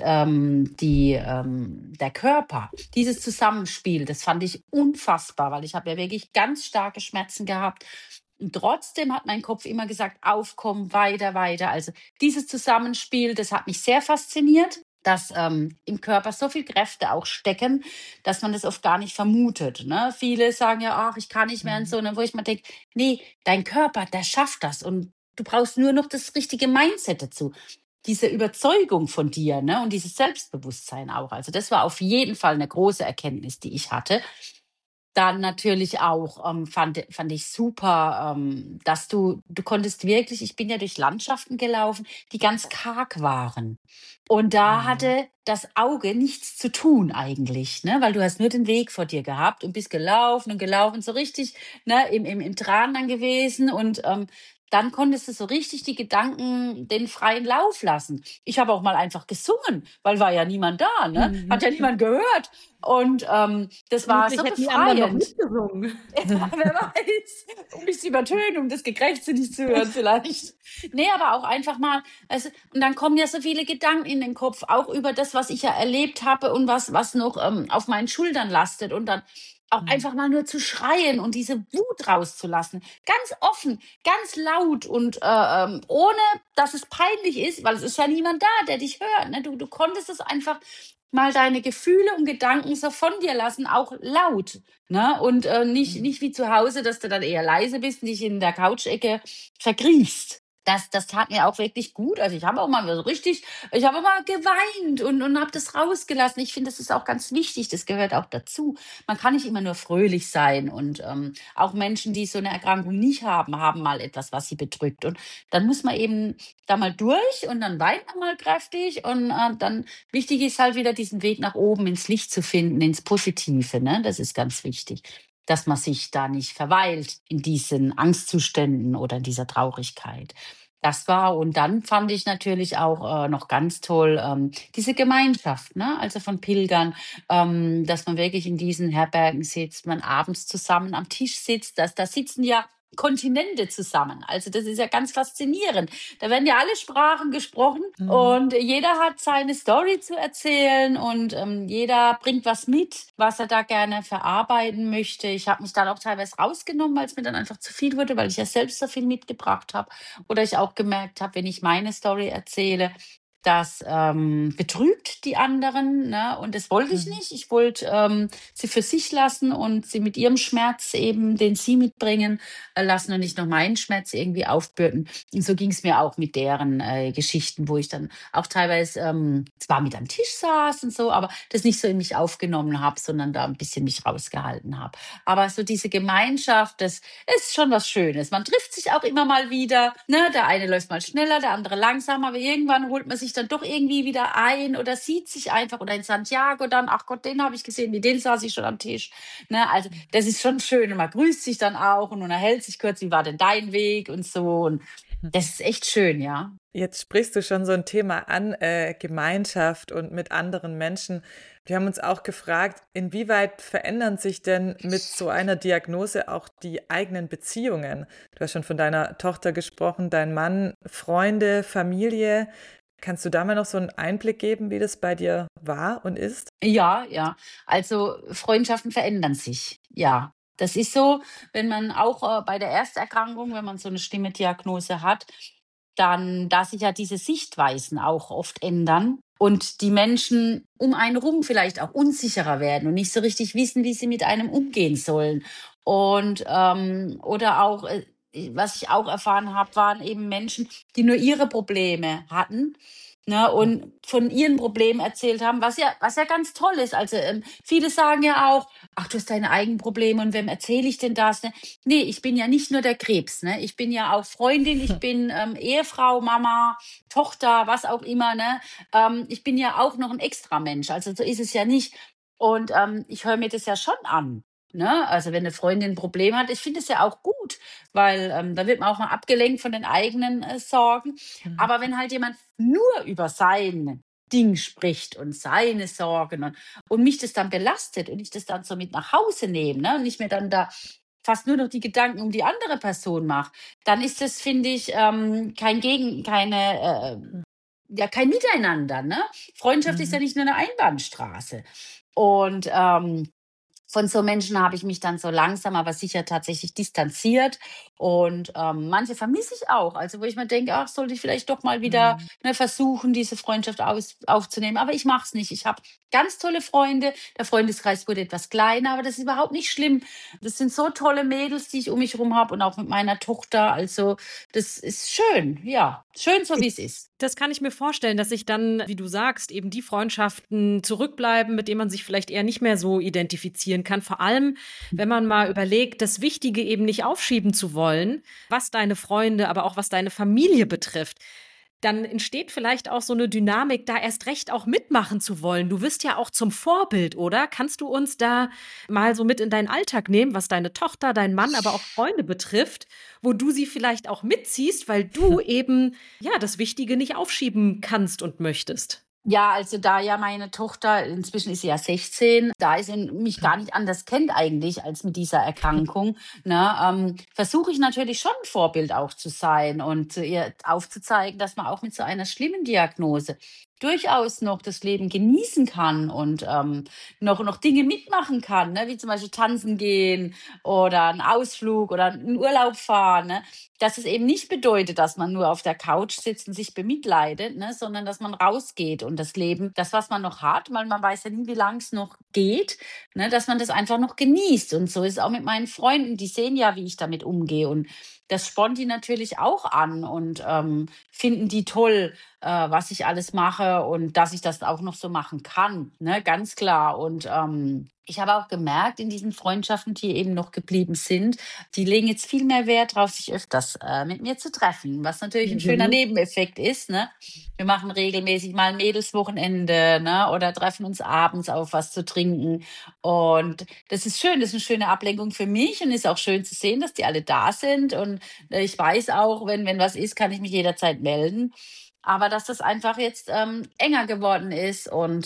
S4: der Körper, dieses Zusammenspiel, das fand ich unfassbar, weil ich habe ja wirklich ganz starke Schmerzen gehabt. Und trotzdem hat mein Kopf immer gesagt, aufkommen, weiter, weiter. Also dieses Zusammenspiel, das hat mich sehr fasziniert. dass im Körper so viel Kräfte auch stecken, dass man das oft gar nicht vermutet. Ne? Viele sagen ja, ach, ich kann nicht mehr und so. Und dann, wo ich mal denke, nee, dein Körper, der schafft das. Und du brauchst nur noch das richtige Mindset dazu. Diese Überzeugung von dir, ne? Und dieses Selbstbewusstsein auch. Also das war auf jeden Fall eine große Erkenntnis, die ich hatte. Dann natürlich auch, fand ich super, dass du konntest wirklich, ich bin ja durch Landschaften gelaufen, die ganz karg waren. Und da
S3: Mhm.
S4: hatte das Auge nichts zu tun eigentlich, ne? Weil du hast nur den Weg vor dir gehabt und bist gelaufen und gelaufen, so richtig, ne, im Tran dann gewesen. Und dann konntest du so richtig die Gedanken den freien Lauf lassen. Ich habe auch mal einfach gesungen, weil war ja niemand da, ne? Hat ja niemand gehört. Und das war
S5: Vermutlich
S4: so
S5: hätten die anderen noch
S4: befreiend.
S5: mitgesungen.
S4: Ja, wer weiß, um mich zu übertönen, um das Gekrächze nicht zu hören vielleicht. Nee, aber auch einfach mal, also, und dann kommen ja so viele Gedanken in den Kopf, auch über das, was ich ja erlebt habe und was noch auf meinen Schultern lastet. Und dann auch
S3: Mhm.
S4: einfach mal nur zu schreien und diese Wut rauszulassen. Ganz offen, ganz laut und ohne, dass es peinlich ist, weil es ist ja niemand da, der dich hört. Ne? Du konntest es einfach mal deine Gefühle und Gedanken so von dir lassen, auch laut. Ne? Und nicht wie zu Hause, dass du dann eher leise bist und dich in der Couchecke verkriechst. Das tat mir auch wirklich gut. Also ich habe auch mal so richtig, ich habe mal geweint und habe das rausgelassen. Ich finde, das ist auch ganz wichtig. Das gehört auch dazu. Man kann nicht immer nur fröhlich sein. Und auch Menschen, die so eine Erkrankung nicht haben, haben mal etwas, was sie bedrückt. Und dann muss man eben da mal durch und dann weint man mal kräftig. Und dann wichtig ist halt wieder diesen Weg nach oben ins Licht zu finden, ins Positive. Ne? Das ist ganz wichtig, dass man sich da nicht verweilt in diesen Angstzuständen oder in dieser Traurigkeit. Das war, und dann fand ich natürlich auch noch ganz toll diese Gemeinschaft, ne? Also von Pilgern, dass man wirklich in diesen Herbergen sitzt, man abends zusammen am Tisch sitzt, da sitzen ja Kontinente zusammen. Also das ist ja ganz faszinierend. Da werden ja alle Sprachen gesprochen
S3: Mhm.
S4: und jeder hat seine Story zu erzählen und jeder bringt was mit, was er da gerne verarbeiten möchte. Ich habe mich dann auch teilweise rausgenommen, weil es mir dann einfach zu viel wurde, weil ich ja selbst so viel mitgebracht habe. Oder ich auch gemerkt habe, wenn ich meine Story erzähle, das betrübt die anderen, ne? Und das wollte ich
S3: Mhm.
S4: nicht. Ich wollte sie für sich lassen und sie mit ihrem Schmerz eben, den sie mitbringen, lassen und nicht noch meinen Schmerz irgendwie aufbürden. Und so ging es mir auch mit deren Geschichten, wo ich dann auch teilweise zwar mit am Tisch saß und so, aber das nicht so in mich aufgenommen habe, sondern da ein bisschen mich rausgehalten habe. Aber so diese Gemeinschaft, das ist schon was Schönes. Man trifft sich auch immer mal wieder. Ne? Der eine läuft mal schneller, der andere langsamer, aber irgendwann holt man sich dann doch irgendwie wieder ein oder sieht sich einfach. Oder in Santiago dann, ach Gott, den habe ich gesehen, mit dem saß ich schon am Tisch. Ne? Also das ist schon schön und man grüßt sich dann auch und unterhält sich kurz, wie war denn dein Weg und so. Und das ist echt schön, ja.
S3: Jetzt sprichst du schon so ein Thema an, Gemeinschaft und mit anderen Menschen. Wir haben uns auch gefragt, inwieweit verändern sich denn mit so einer Diagnose auch die eigenen Beziehungen? Du hast schon von deiner Tochter gesprochen, dein Mann, Freunde, Familie. Kannst du da mal noch so einen Einblick geben, wie das bei dir war und ist?
S4: Ja, ja. Also Freundschaften verändern sich. Ja, das ist so, wenn man auch bei der Ersterkrankung, wenn man so eine Stimmediagnose hat, dann, da sich ja diese Sichtweisen auch oft ändern und die Menschen um einen rum vielleicht auch unsicherer werden und nicht so richtig wissen, wie sie mit einem umgehen sollen. Und oder auch, was ich auch erfahren habe, waren eben Menschen, die nur ihre Probleme hatten. Ne, und von ihren Problemen erzählt haben, was ja ganz toll ist. Also viele sagen ja auch, ach, du hast deine eigenen Probleme und wem erzähle ich denn das? Ne? Nee, ich bin ja nicht nur der Krebs. Ne? Ich bin ja auch Freundin, ich bin Ehefrau, Mama, Tochter, was auch immer. Ne? Ich bin ja auch noch ein Extramensch. Also so ist es ja nicht. Und ich höre mir das ja schon an. Ne? Also wenn eine Freundin ein Problem hat, ich finde es ja auch gut, weil da wird man auch mal abgelenkt von den eigenen Sorgen.
S3: Mhm.
S4: Aber wenn halt jemand nur über sein Ding spricht und seine Sorgen und mich das dann belastet und ich das dann so mit nach Hause nehme, ne, und ich mir dann da fast nur noch die Gedanken um die andere Person mache, dann ist das, finde ich, ja, kein Miteinander. Ne? Freundschaft ist ja
S3: Mhm.
S4: nicht nur eine Einbahnstraße. Und von so Menschen habe ich mich dann so langsam, aber sicher tatsächlich distanziert. Und manche vermisse ich auch. Also wo ich mir denke, ach, sollte ich vielleicht doch mal wieder versuchen, diese Freundschaft aufzunehmen. Aber ich mache es nicht. Ich habe ganz tolle Freunde. Der Freundeskreis wurde etwas kleiner, aber das ist überhaupt nicht schlimm. Das sind so tolle Mädels, die ich um mich herum habe und auch mit meiner Tochter. Also das ist schön, ja. Schön so, wie es ist.
S1: Das kann ich mir vorstellen, dass sich dann, wie du sagst, eben die Freundschaften zurückbleiben, mit denen man sich vielleicht eher nicht mehr so identifizieren kann. Vor allem, wenn man mal überlegt, das Wichtige eben nicht aufschieben zu wollen, was deine Freunde, aber auch was deine Familie betrifft. Dann entsteht vielleicht auch so eine Dynamik, da erst recht auch mitmachen zu wollen. Du wirst ja auch zum Vorbild, oder? Kannst du uns da mal so mit in deinen Alltag nehmen, was deine Tochter, deinen Mann, aber auch Freunde betrifft, wo du sie vielleicht auch mitziehst, weil du eben, ja, das Wichtige nicht aufschieben kannst und möchtest?
S4: Ja, also da ja meine Tochter, inzwischen ist sie ja 16, da sie mich gar nicht anders kennt eigentlich als mit dieser Erkrankung, ne, versuche ich natürlich schon ein Vorbild auch zu sein und ihr aufzuzeigen, dass man auch mit so einer schlimmen Diagnose durchaus noch das Leben genießen kann und noch Dinge mitmachen kann, ne, wie zum Beispiel tanzen gehen oder einen Ausflug oder in Urlaub fahren, ne? Dass es eben nicht bedeutet, dass man nur auf der Couch sitzt und sich bemitleidet, ne, sondern dass man rausgeht und das Leben, das, was man noch hat, weil man weiß ja nie, wie lang es noch geht, ne, dass man das einfach noch genießt. Und so ist es auch mit meinen Freunden, die sehen ja, wie ich damit umgehe. Und das spornt die natürlich auch an und finden die toll, was ich alles mache und dass ich das auch noch so machen kann, ne, ganz klar. Und ich habe auch gemerkt in diesen Freundschaften, die eben noch geblieben sind, die legen jetzt viel mehr Wert darauf, sich öfters mit mir zu treffen, was natürlich ein schöner Nebeneffekt ist. Ne? Wir machen regelmäßig mal ein Mädelswochenende, ne? Oder treffen uns abends auf was zu trinken. Und das ist schön, das ist eine schöne Ablenkung für mich und ist auch schön zu sehen, dass die alle da sind. Und ich weiß auch, wenn was ist, kann ich mich jederzeit melden. Aber dass das einfach jetzt enger geworden ist und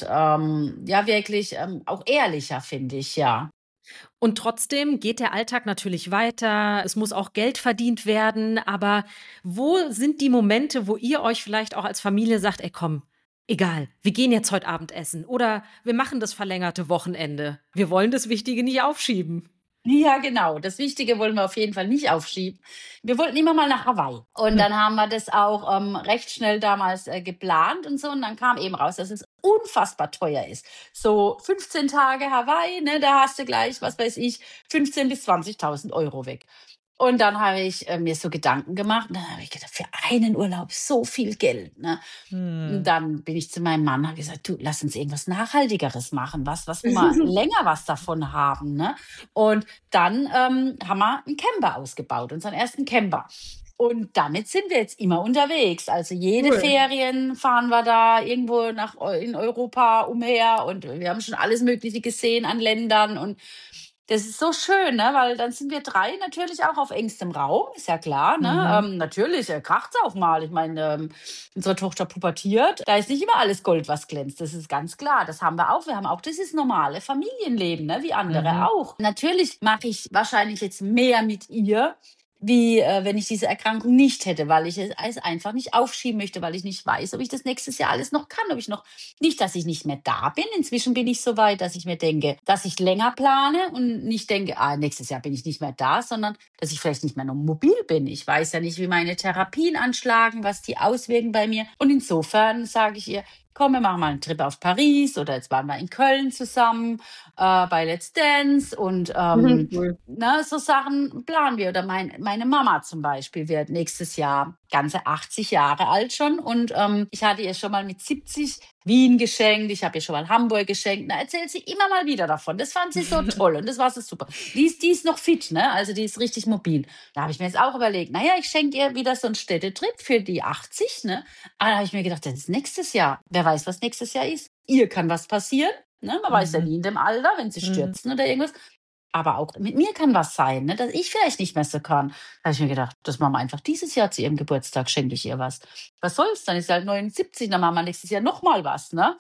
S4: ja, wirklich auch ehrlicher, finde ich, ja.
S1: Und trotzdem geht der Alltag natürlich weiter. Es muss auch Geld verdient werden. Aber wo sind die Momente, wo ihr euch vielleicht auch als Familie sagt, ey, komm, egal, wir gehen jetzt heute Abend essen oder wir machen das verlängerte Wochenende. Wir wollen das Wichtige nicht aufschieben.
S4: Ja, genau. Das Wichtige wollen wir auf jeden Fall nicht aufschieben. Wir wollten immer mal nach Hawaii. Und dann haben wir das auch recht schnell damals geplant und so. Und dann kam eben raus, dass es unfassbar teuer ist. So 15 Tage Hawaii, ne, da hast du gleich, was weiß ich, 15.000 bis 20.000 Euro weg. Und dann habe ich mir so Gedanken gemacht. Und dann habe ich gedacht, für einen Urlaub so viel Geld. Ne? Und dann bin ich zu meinem Mann und habe gesagt, du, lass uns irgendwas Nachhaltigeres machen, was wo wir länger was davon haben. Ne? Und dann haben wir einen Camper ausgebaut, unseren ersten Camper. Und damit sind wir jetzt immer unterwegs. Also jede Ferien fahren wir da irgendwo in Europa umher und wir haben schon alles Mögliche gesehen an Ländern und das ist so schön, ne? Weil dann sind wir 3 natürlich auch auf engstem Raum, ist ja klar. Ne? Natürlich kracht's auch mal. Ich meine, unsere Tochter pubertiert. Da ist nicht immer alles Gold, was glänzt. Das ist ganz klar. Das haben wir auch. Wir haben auch dieses normale Familienleben, ne? Wie andere auch. Natürlich mache ich wahrscheinlich jetzt mehr mit ihr, wie wenn ich diese Erkrankung nicht hätte, weil ich es einfach nicht aufschieben möchte, weil ich nicht weiß, ob ich das nächstes Jahr alles noch kann, ob ich noch nicht, dass ich nicht mehr da bin. Inzwischen bin ich so weit, dass ich mir denke, dass ich länger plane und nicht denke, nächstes Jahr bin ich nicht mehr da, sondern dass ich vielleicht nicht mehr nur mobil bin. Ich weiß ja nicht, wie meine Therapien anschlagen, was die auswirken bei mir. Und insofern sage ich ihr, komm, wir machen mal einen Trip auf Paris oder jetzt waren wir in Köln zusammen bei Let's Dance und
S1: Cool.
S4: ne, so Sachen planen wir. Oder meine Mama zum Beispiel wird nächstes Jahr ganze 80 Jahre alt schon und ich hatte ihr schon mal mit 70 Wien geschenkt, ich habe ihr schon mal Hamburg geschenkt. Da erzählt sie immer mal wieder davon. Das fand sie so toll und das war so super. Die ist noch fit, ne? Also die ist richtig mobil. Da habe ich mir jetzt auch überlegt, naja, ich schenke ihr wieder so einen Städtetrip für die 80, ne? Aber da habe ich mir gedacht, das ist nächstes Jahr. Wer weiß, was nächstes Jahr ist. Ihr kann was passieren. Ne? Man weiß ja nie in dem Alter, wenn sie stürzen oder irgendwas. Aber auch mit mir kann was sein, ne? Dass ich vielleicht nicht mehr so kann. Da habe ich mir gedacht, das machen wir einfach dieses Jahr zu ihrem Geburtstag, schenke ich ihr was. Was soll's? Dann ist sie halt 79, dann machen wir nächstes Jahr nochmal was, ne?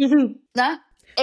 S4: Ne?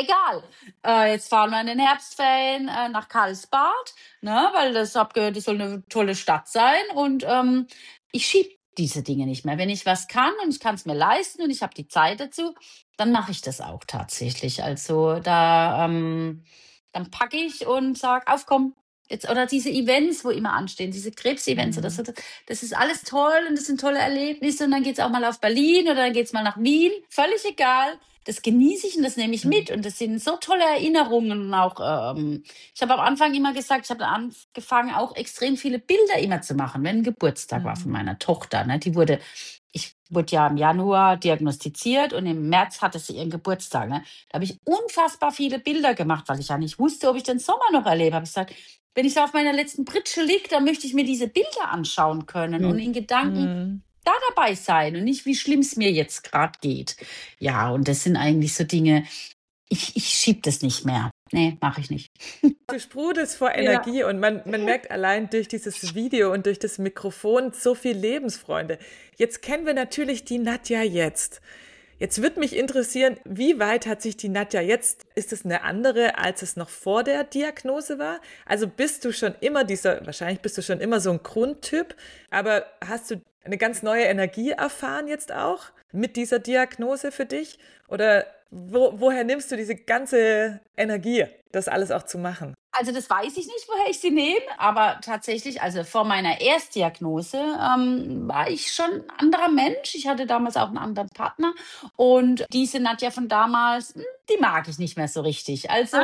S4: Egal. Jetzt fahren wir in den Herbstferien nach Karlsbad, ne? Weil das hab gehört, das soll eine tolle Stadt sein. Und ich schiebe diese Dinge nicht mehr. Wenn ich was kann und ich kann es mir leisten und ich habe die Zeit dazu, dann mache ich das auch tatsächlich. Also da dann packe ich und sage, auf komm. Jetzt, oder diese Events, wo immer anstehen, diese Krebsevents oder so, das ist alles toll und das sind tolle Erlebnisse und dann geht's auch mal auf Berlin oder dann geht's mal nach Wien, völlig egal. Das genieße ich und das nehme ich mit und das sind so tolle Erinnerungen und auch, ich habe am Anfang immer gesagt, ich habe angefangen auch extrem viele Bilder immer zu machen, wenn ein Geburtstag war von meiner Tochter, ne, ich wurde ja im Januar diagnostiziert und im März hatte sie ihren Geburtstag, ne. Da habe ich unfassbar viele Bilder gemacht, weil ich ja nicht wusste, ob ich den Sommer noch erlebe. Habe ich gesagt, wenn ich da auf meiner letzten Pritsche liege, dann möchte ich mir diese Bilder anschauen können und in Gedanken da dabei sein und nicht, wie schlimm es mir jetzt gerade geht. Ja, und das sind eigentlich so Dinge, ich schiebe das nicht mehr. Nee, mache ich nicht.
S3: Du sprudelst vor Energie und man merkt allein durch dieses Video und durch das Mikrofon so viel Lebensfreude. Jetzt kennen wir natürlich die Nadja jetzt. Jetzt würde mich interessieren, wie weit hat sich die Nadja jetzt, ist es eine andere, als es noch vor der Diagnose war? Also wahrscheinlich bist du schon immer so ein Grundtyp, aber hast du eine ganz neue Energie erfahren jetzt auch mit dieser Diagnose für dich? Oder woher nimmst du diese ganze Energie, das alles auch zu machen?
S4: Also das weiß ich nicht, woher ich sie nehme, aber tatsächlich, also vor meiner Erstdiagnose war ich schon ein anderer Mensch. Ich hatte damals auch einen anderen Partner und diese Nadja von damals, die mag ich nicht mehr so richtig. Also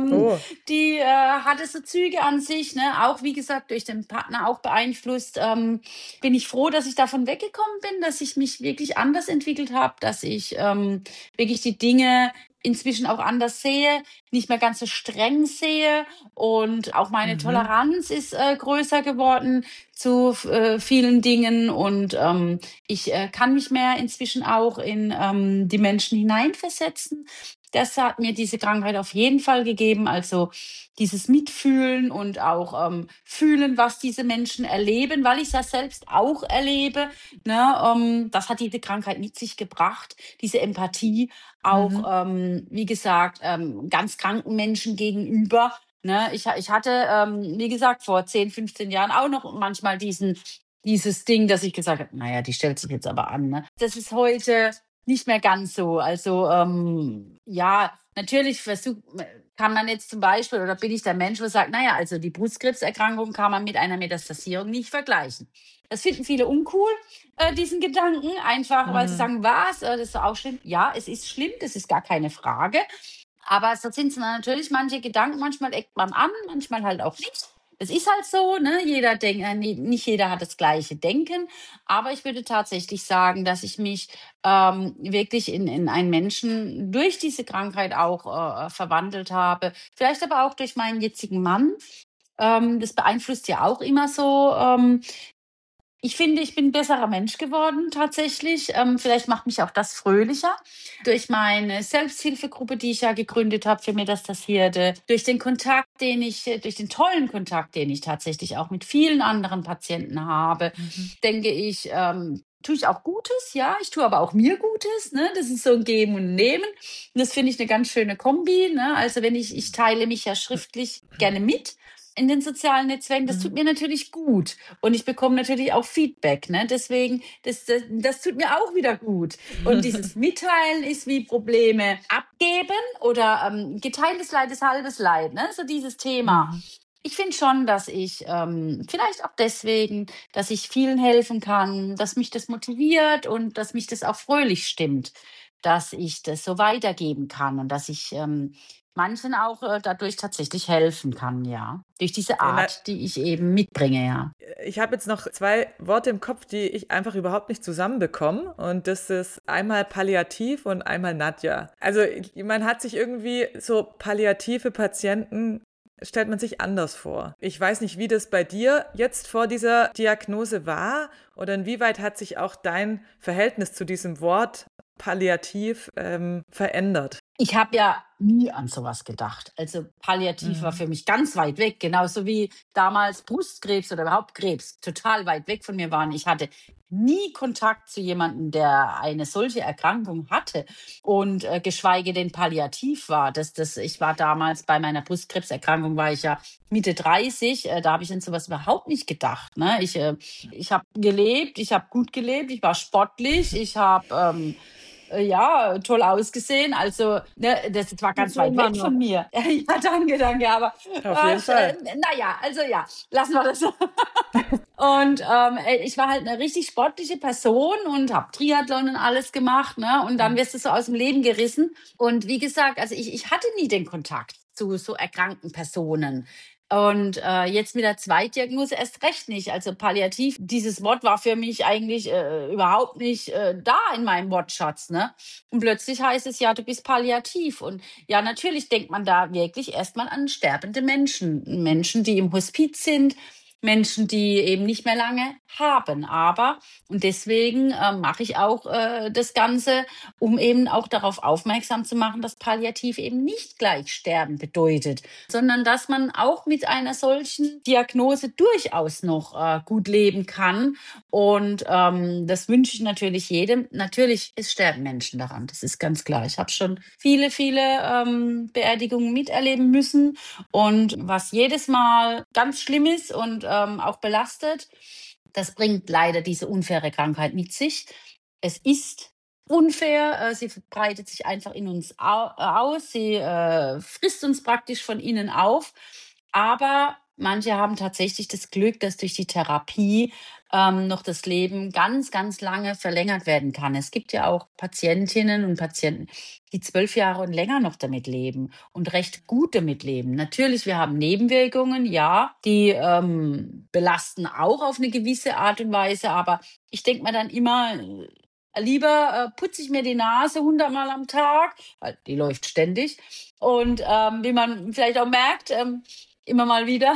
S4: die hatte so Züge an sich, ne? Auch wie gesagt durch den Partner auch beeinflusst. Bin ich froh, dass ich davon weggekommen bin, dass ich mich wirklich anders entwickelt habe, dass ich wirklich die Dinge inzwischen auch anders sehe, nicht mehr ganz so streng sehe und auch meine Toleranz ist größer geworden zu vielen Dingen und ich kann mich mehr inzwischen auch in die Menschen hineinversetzen. Das hat mir diese Krankheit auf jeden Fall gegeben, also dieses Mitfühlen und auch fühlen, was diese Menschen erleben, weil ich es ja selbst auch erlebe. Ne? Das hat diese Krankheit mit sich gebracht, diese Empathie, auch, wie gesagt, ganz kranken Menschen gegenüber. Ne? Ich hatte, wie gesagt, vor 10, 15 Jahren auch noch manchmal dieses Ding, dass ich gesagt habe, naja, die stellt sich jetzt aber an. Ne? Das ist heute nicht mehr ganz so. Also ja, natürlich kann man jetzt zum Beispiel, oder bin ich der Mensch, der sagt, naja, also die Brustkrebserkrankung kann man mit einer Metastasierung nicht vergleichen. Das finden viele uncool, diesen Gedanken, einfach weil sie sagen, was, das ist doch auch schlimm. Ja, es ist schlimm, das ist gar keine Frage. Aber so sind natürlich manche Gedanken, manchmal eckt man an, manchmal halt auch nicht. Es ist halt so, ne? Jeder denkt, nicht jeder hat das gleiche Denken. Aber ich würde tatsächlich sagen, dass ich mich wirklich in einen Menschen durch diese Krankheit auch verwandelt habe. Vielleicht aber auch durch meinen jetzigen Mann. Das beeinflusst ja auch immer so. Ich finde, ich bin ein besserer Mensch geworden tatsächlich. Vielleicht macht mich auch das fröhlicher. Durch meine Selbsthilfegruppe, die ich ja gegründet habe für Metastasierte, durch den durch den tollen Kontakt, den ich tatsächlich auch mit vielen anderen Patienten habe, denke ich, tue ich auch Gutes, ja. Ich tue aber auch mir Gutes, ne? Das ist so ein Geben und Nehmen. Und das finde ich eine ganz schöne Kombi, ne? Also ich teile mich ja schriftlich gerne mit in den sozialen Netzwerken, das tut mir natürlich gut. Und ich bekomme natürlich auch Feedback. Ne? Deswegen, das tut mir auch wieder gut. Und dieses Mitteilen ist wie Probleme abgeben oder geteiltes Leid ist halbes Leid. Ne? So dieses Thema. Ich finde schon, dass ich vielleicht auch deswegen, dass ich vielen helfen kann, dass mich das motiviert und dass mich das auch fröhlich stimmt, dass ich das so weitergeben kann und dass ich manchen auch dadurch tatsächlich helfen kann, ja. Durch diese Art, die ich eben mitbringe, ja.
S3: Ich habe jetzt noch 2 Worte im Kopf, die ich einfach überhaupt nicht zusammenbekomme. Und das ist einmal Palliativ und einmal Nadja. Also man hat sich irgendwie so palliative Patienten stellt man sich anders vor. Ich weiß nicht, wie das bei dir jetzt vor dieser Diagnose war oder inwieweit hat sich auch dein Verhältnis zu diesem Wort Palliativ verändert.
S4: Ich habe ja nie an sowas gedacht. Also Palliativ war für mich ganz weit weg, genauso wie damals Brustkrebs oder überhaupt Krebs total weit weg von mir waren. Ich hatte nie Kontakt zu jemandem, der eine solche Erkrankung hatte und geschweige denn palliativ war. Ich war damals bei meiner Brustkrebserkrankung, war ich ja Mitte 30, da habe ich an sowas überhaupt nicht gedacht. Ne? Ich habe gelebt, ich habe gut gelebt, ich war sportlich, ich habe ja, toll ausgesehen. Also, ne, das war ganz
S1: So
S4: weit
S1: immer
S4: weg
S1: noch.
S4: von mir. Ja, danke. Aber
S3: Auf jeden Fall.
S4: naja, also ja, lassen wir das. Und ich war halt eine richtig sportliche Person und habe Triathlon und alles gemacht, ne? Und dann wirst du so aus dem Leben gerissen. Und wie gesagt, also ich hatte nie den Kontakt zu so erkrankten Personen. Und jetzt mit der Zweitdiagnose erst recht nicht. Also palliativ, dieses Wort war für mich eigentlich überhaupt nicht da in meinem Wortschatz, ne? Und plötzlich heißt es ja, du bist palliativ. Und ja, natürlich denkt man da wirklich erstmal an sterbende Menschen. Menschen, die im Hospiz sind, Menschen, die eben nicht mehr lange haben. Aber, und deswegen mache ich auch das Ganze, um eben auch darauf aufmerksam zu machen, dass Palliativ eben nicht gleich Sterben bedeutet, sondern dass man auch mit einer solchen Diagnose durchaus noch gut leben kann. Und das wünsche ich natürlich jedem. Natürlich, es sterben Menschen daran, das ist ganz klar. Ich habe schon viele, viele Beerdigungen miterleben müssen. Und was jedes Mal ganz schlimm ist und auch belastet, das bringt leider diese unfaire Krankheit mit sich. Es ist unfair, sie verbreitet sich einfach in uns aus, sie frisst uns praktisch von innen auf. Aber manche haben tatsächlich das Glück, dass durch die Therapie noch das Leben ganz, ganz lange verlängert werden kann. Es gibt ja auch Patientinnen und Patienten, die 12 Jahre und länger noch damit leben und recht gut damit leben. Natürlich, wir haben Nebenwirkungen, ja, die belasten auch auf eine gewisse Art und Weise, aber ich denke mir dann immer, lieber putze ich mir die Nase 100-mal am Tag, weil die läuft ständig. Und wie man vielleicht auch merkt, immer mal wieder.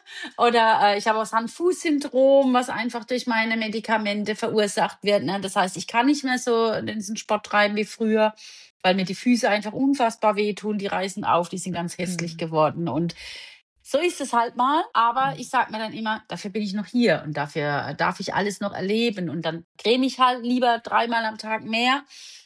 S4: Oder ich habe auch das Hand-Fuß-Syndrom, was einfach durch meine Medikamente verursacht wird. Ne? Das heißt, ich kann nicht mehr so diesen Sport treiben wie früher, weil mir die Füße einfach unfassbar wehtun. Die reißen auf, die sind ganz hässlich geworden. Und so ist es halt mal. Aber ich sage mir dann immer, dafür bin ich noch hier und dafür darf ich alles noch erleben. Und dann creme ich halt lieber 3-mal am Tag mehr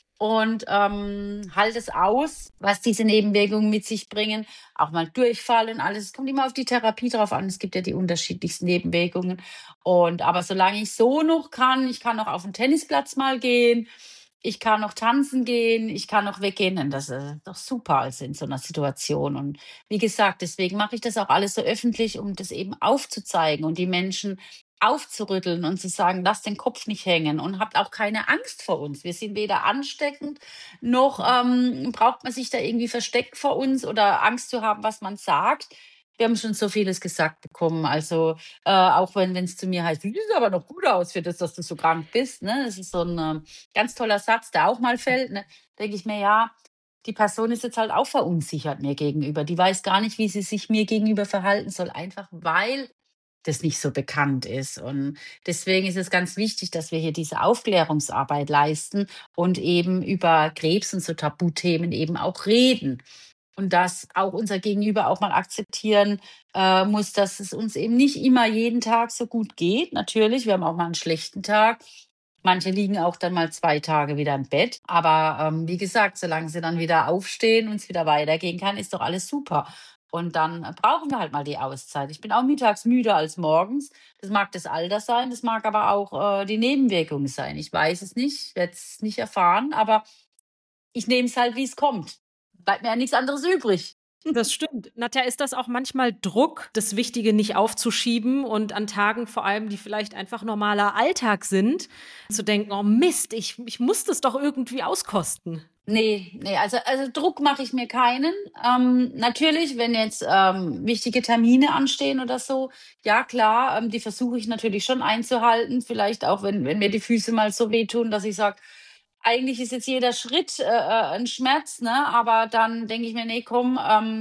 S4: und halt es aus, was diese Nebenwirkungen mit sich bringen. Auch mal Durchfall und alles. Es kommt immer auf die Therapie drauf an. Es gibt ja die unterschiedlichsten Nebenwirkungen. Aber solange ich so noch kann, ich kann noch auf den Tennisplatz mal gehen, ich kann noch tanzen gehen, ich kann noch weggehen. Und das ist doch super also in so einer Situation. Und wie gesagt, deswegen mache ich das auch alles so öffentlich, um das eben aufzuzeigen und die Menschen aufzurütteln und zu sagen, lasst den Kopf nicht hängen und habt auch keine Angst vor uns. Wir sind weder ansteckend, noch braucht man sich da irgendwie verstecken vor uns oder Angst zu haben, was man sagt. Wir haben schon so vieles gesagt bekommen. Also auch wenn es zu mir heißt, du siehst aber noch gut aus für das, dass du so krank bist. Ne? Das ist so ein ganz toller Satz, der auch mal fällt. Ne? Denke ich mir, ja, die Person ist jetzt halt auch verunsichert mir gegenüber. Die weiß gar nicht, wie sie sich mir gegenüber verhalten soll, einfach weil das nicht so bekannt ist. Und deswegen ist es ganz wichtig, dass wir hier diese Aufklärungsarbeit leisten und eben über Krebs und so Tabuthemen eben auch reden. Und dass auch unser Gegenüber auch mal akzeptieren muss, dass es uns eben nicht immer jeden Tag so gut geht. Natürlich, wir haben auch mal einen schlechten Tag. Manche liegen auch dann mal 2 Tage wieder im Bett. Aber wie gesagt, solange sie dann wieder aufstehen und es wieder weitergehen kann, ist doch alles super. Und dann brauchen wir halt mal die Auszeit. Ich bin auch mittags müder als morgens. Das mag das Alter sein, das mag aber auch die Nebenwirkung sein. Ich weiß es nicht, werde es nicht erfahren, aber ich nehme es halt, wie es kommt. Bleibt mir ja nichts anderes übrig.
S1: Das stimmt. Nadja, ist das auch manchmal Druck, das Wichtige nicht aufzuschieben und an Tagen vor allem, die vielleicht einfach normaler Alltag sind, zu denken, oh Mist, ich muss das doch irgendwie auskosten?
S4: Nee, also Druck mache ich mir keinen. Natürlich, wenn jetzt wichtige Termine anstehen oder so, ja klar, die versuche ich natürlich schon einzuhalten. Vielleicht auch, wenn mir die Füße mal so wehtun, dass ich sage, eigentlich ist jetzt jeder Schritt ein Schmerz, ne? Aber dann denke ich mir, nee, komm,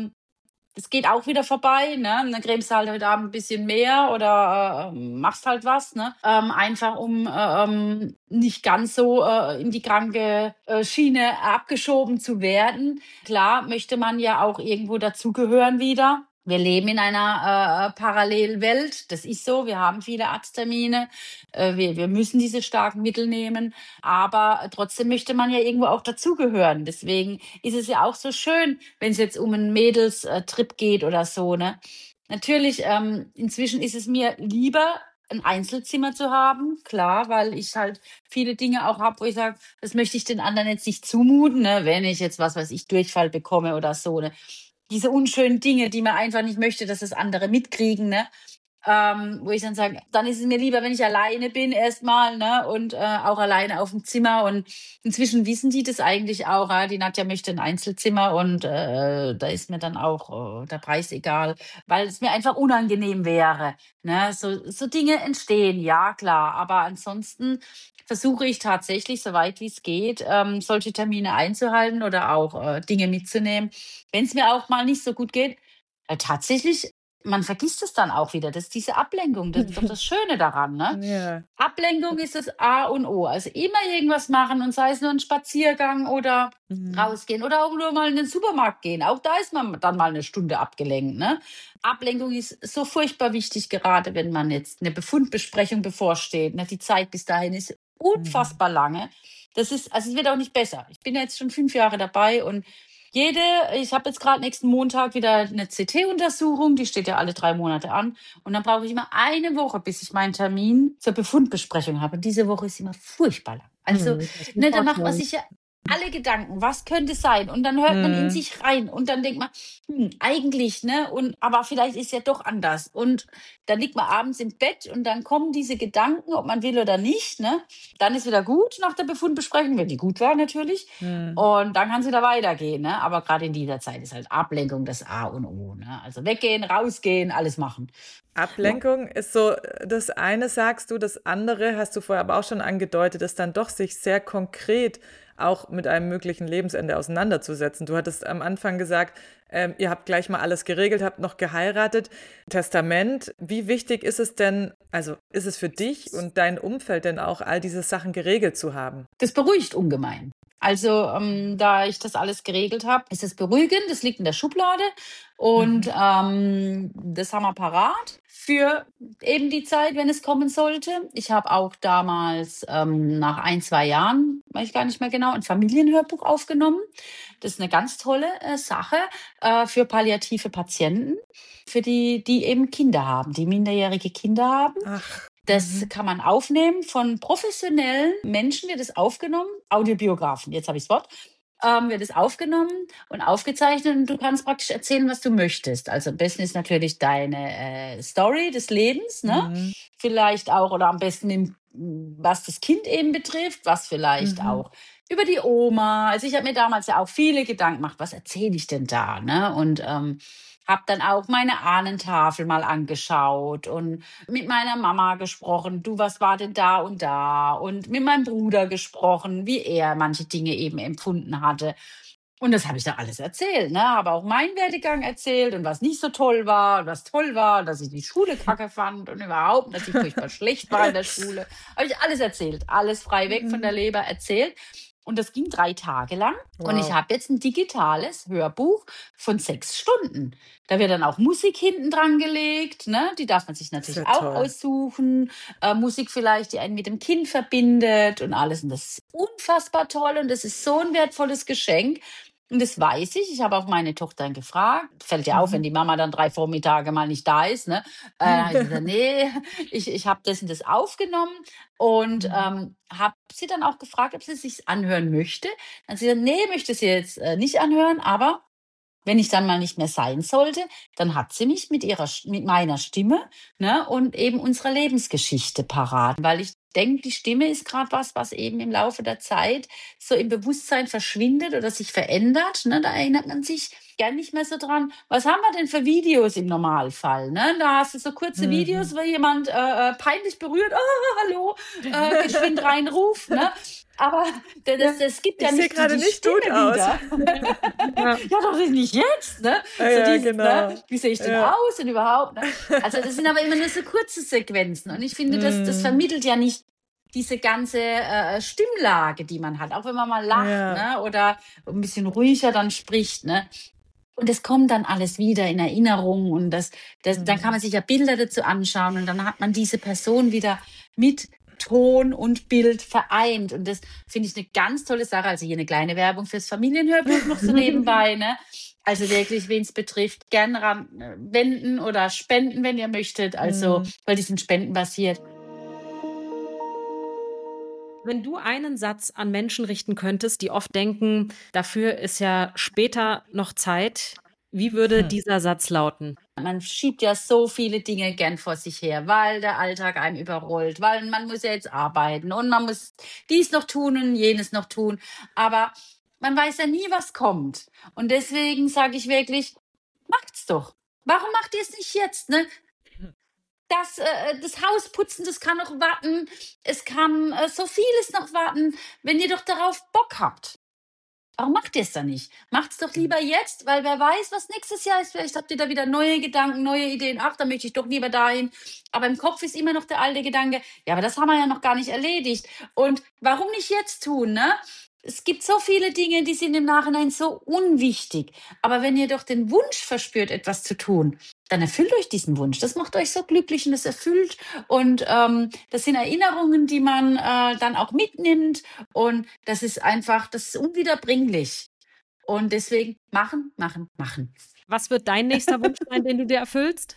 S4: das geht auch wieder vorbei, ne? Und dann cremst du halt heute Abend ein bisschen mehr oder machst halt was, ne? Einfach um nicht ganz so in die kranke Schiene abgeschoben zu werden. Klar möchte man ja auch irgendwo dazugehören wieder. Wir leben in einer Parallelwelt. Das ist so. Wir haben viele Arzttermine. Wir müssen diese starken Mittel nehmen. Aber trotzdem möchte man ja irgendwo auch dazugehören. Deswegen ist es ja auch so schön, wenn es jetzt um einen Mädelstrip geht oder so. Ne? Natürlich, inzwischen ist es mir lieber, ein Einzelzimmer zu haben, klar, weil ich halt viele Dinge auch habe, wo ich sage, das möchte ich den anderen jetzt nicht zumuten, ne? Wenn ich jetzt, was weiß ich, Durchfall bekomme oder so, ne? Diese unschönen Dinge, die man einfach nicht möchte, dass das andere mitkriegen, ne? Wo ich dann sage, dann ist es mir lieber, wenn ich alleine bin erstmal, ne, und auch alleine auf dem Zimmer. Und inzwischen wissen die das eigentlich auch. Ja? Die Nadja möchte ein Einzelzimmer und da ist mir dann auch der Preis egal, weil es mir einfach unangenehm wäre. Ne? So Dinge entstehen, ja klar. Aber ansonsten versuche ich tatsächlich, soweit wie es geht, solche Termine einzuhalten oder auch Dinge mitzunehmen. Wenn es mir auch mal nicht so gut geht, tatsächlich, man vergisst es dann auch wieder. Das ist diese Ablenkung. Das ist doch das Schöne daran, ne?
S3: Ja.
S4: Ablenkung ist das A und O. Also immer irgendwas machen und sei es nur ein Spaziergang oder rausgehen oder auch nur mal in den Supermarkt gehen. Auch da ist man dann mal eine Stunde abgelenkt, ne? Ablenkung ist so furchtbar wichtig, gerade wenn man jetzt eine Befundbesprechung bevorsteht. Ne? Die Zeit bis dahin ist unfassbar lange. Das ist, also es wird auch nicht besser. Ich bin ja jetzt schon 5 Jahre dabei und ich habe jetzt gerade nächsten Montag wieder eine CT-Untersuchung, die steht ja alle 3 Monate an. Und dann brauche ich immer eine Woche, bis ich meinen Termin zur Befundbesprechung habe. Und diese Woche ist immer furchtbar lang. Also, ne, da macht man sich ja alle Gedanken, was könnte sein? Und dann hört man in sich rein und dann denkt man, eigentlich, ne? Aber vielleicht ist ja doch anders. Und dann liegt man abends im Bett und dann kommen diese Gedanken, ob man will oder nicht, ne? Dann ist wieder gut nach der Befundbesprechung, wenn die gut war natürlich. Und dann kann es wieder weitergehen, ne? Aber gerade in dieser Zeit ist halt Ablenkung das A und O, ne? Also weggehen, rausgehen, alles machen.
S3: Ablenkung ist so, das eine sagst du, das andere hast du vorher aber auch schon angedeutet, ist dann doch sich sehr konkret auch mit einem möglichen Lebensende auseinanderzusetzen. Du hattest am Anfang gesagt, ihr habt gleich mal alles geregelt, habt noch geheiratet. Testament, wie wichtig ist es denn, also ist es für dich und dein Umfeld denn auch, all diese Sachen geregelt zu haben?
S4: Das beruhigt ungemein. Also, da ich das alles geregelt habe, ist es beruhigend. Das liegt in der Schublade und das haben wir parat für eben die Zeit, wenn es kommen sollte. Ich habe auch damals nach 1, 2 Jahren, weiß ich gar nicht mehr genau, ein Familienhörbuch aufgenommen. Das ist eine ganz tolle Sache für palliative Patienten, für die eben Kinder haben, die minderjährige Kinder haben.
S3: Ach.
S4: Das kann man aufnehmen von professionellen Menschen, wird es aufgenommen, Audiobiografen, jetzt habe ich das Wort, wird es aufgenommen und aufgezeichnet und du kannst praktisch erzählen, was du möchtest. Also am besten ist natürlich deine Story des Lebens, ne? Vielleicht auch oder am besten, was das Kind eben betrifft, was vielleicht auch über die Oma. Also ich habe mir damals ja auch viele Gedanken gemacht, was erzähle ich denn da, ne? Und habe dann auch meine Ahnentafel mal angeschaut und mit meiner Mama gesprochen, du, was war denn da und da? Und mit meinem Bruder gesprochen, wie er manche Dinge eben empfunden hatte. Und das habe ich da alles erzählt, ne? Habe auch meinen Werdegang erzählt und was nicht so toll war und was toll war, dass ich die Schule kacke fand und überhaupt, dass ich furchtbar schlecht war in der Schule. Habe ich alles erzählt, alles frei weg von der Leber erzählt. Und das ging 3 Tage lang.
S3: Wow.
S4: Und ich habe jetzt ein digitales Hörbuch von 6 Stunden. Da wird dann auch Musik hinten dran gelegt, ne? Die darf man sich natürlich auch aussuchen. Musik vielleicht, die einen mit dem Kind verbindet und alles. Und das ist unfassbar toll und das ist so ein wertvolles Geschenk. Und das weiß ich. Ich habe auch meine Tochter gefragt. Fällt ja auf, wenn die Mama dann 3 Vormittage mal nicht da ist. Ne? Ich gesagt, nee, ich habe das und das aufgenommen und habe sie dann auch gefragt, ob sie es sich anhören möchte. Dann hat sie gesagt, nee, möchte sie jetzt nicht anhören, aber wenn ich dann mal nicht mehr sein sollte, dann hat sie mich mit meiner Stimme, ne, und eben unserer Lebensgeschichte parat. Weil ich denke, die Stimme ist gerade was eben im Laufe der Zeit so im Bewusstsein verschwindet oder sich verändert. Ne? Da erinnert man sich gern nicht mehr so dran. Was haben wir denn für Videos im Normalfall? Ne? Da hast du so kurze Videos, wo jemand peinlich berührt, hallo, geschwind reinruft. Ne? Aber das gibt ja nicht
S3: gerade nicht
S4: Stimme
S3: gut aus.
S4: Ja, doch nicht jetzt, ne?
S3: Genau.
S4: Ne? Wie sehe ich denn aus und überhaupt? Ne? Also das sind aber immer nur so kurze Sequenzen und ich finde, das vermittelt ja nicht diese ganze Stimmlage, die man hat, auch wenn man mal lacht, ne? Oder ein bisschen ruhiger dann spricht, ne? Und es kommt dann alles wieder in Erinnerung und dann kann man sich ja Bilder dazu anschauen und dann hat man diese Person wieder mit Ton und Bild vereint. Und das finde ich eine ganz tolle Sache. Also hier eine kleine Werbung fürs Familienhörbuch noch so nebenbei, ne? Also wirklich, wen es betrifft, gerne wenden oder spenden, wenn ihr möchtet. Also, weil die sind spendenbasiert.
S1: Wenn du einen Satz an Menschen richten könntest, die oft denken, dafür ist ja später noch Zeit, wie würde dieser Satz lauten?
S4: Man schiebt ja so viele Dinge gern vor sich her, weil der Alltag einem überrollt, weil man muss ja jetzt arbeiten und man muss dies noch tun und jenes noch tun. Aber man weiß ja nie, was kommt. Und deswegen sage ich wirklich, macht's doch. Warum macht ihr es nicht jetzt? Ne? Das Haus putzen, das kann noch warten. Es kann so vieles noch warten, wenn ihr doch darauf Bock habt. Warum macht ihr es dann nicht? Macht's doch lieber jetzt, weil wer weiß, was nächstes Jahr ist. Vielleicht habt ihr da wieder neue Gedanken, neue Ideen. Ach, da möchte ich doch lieber dahin. Aber im Kopf ist immer noch der alte Gedanke, ja, aber das haben wir ja noch gar nicht erledigt. Und warum nicht jetzt tun, ne? Es gibt so viele Dinge, die sind im Nachhinein so unwichtig. Aber wenn ihr doch den Wunsch verspürt, etwas zu tun, dann erfüllt euch diesen Wunsch. Das macht euch so glücklich und das erfüllt. Und das sind Erinnerungen, die man dann auch mitnimmt. Und das ist einfach, das ist unwiederbringlich. Und deswegen machen, machen, machen.
S1: Was wird dein nächster Wunsch sein, den du dir erfüllst?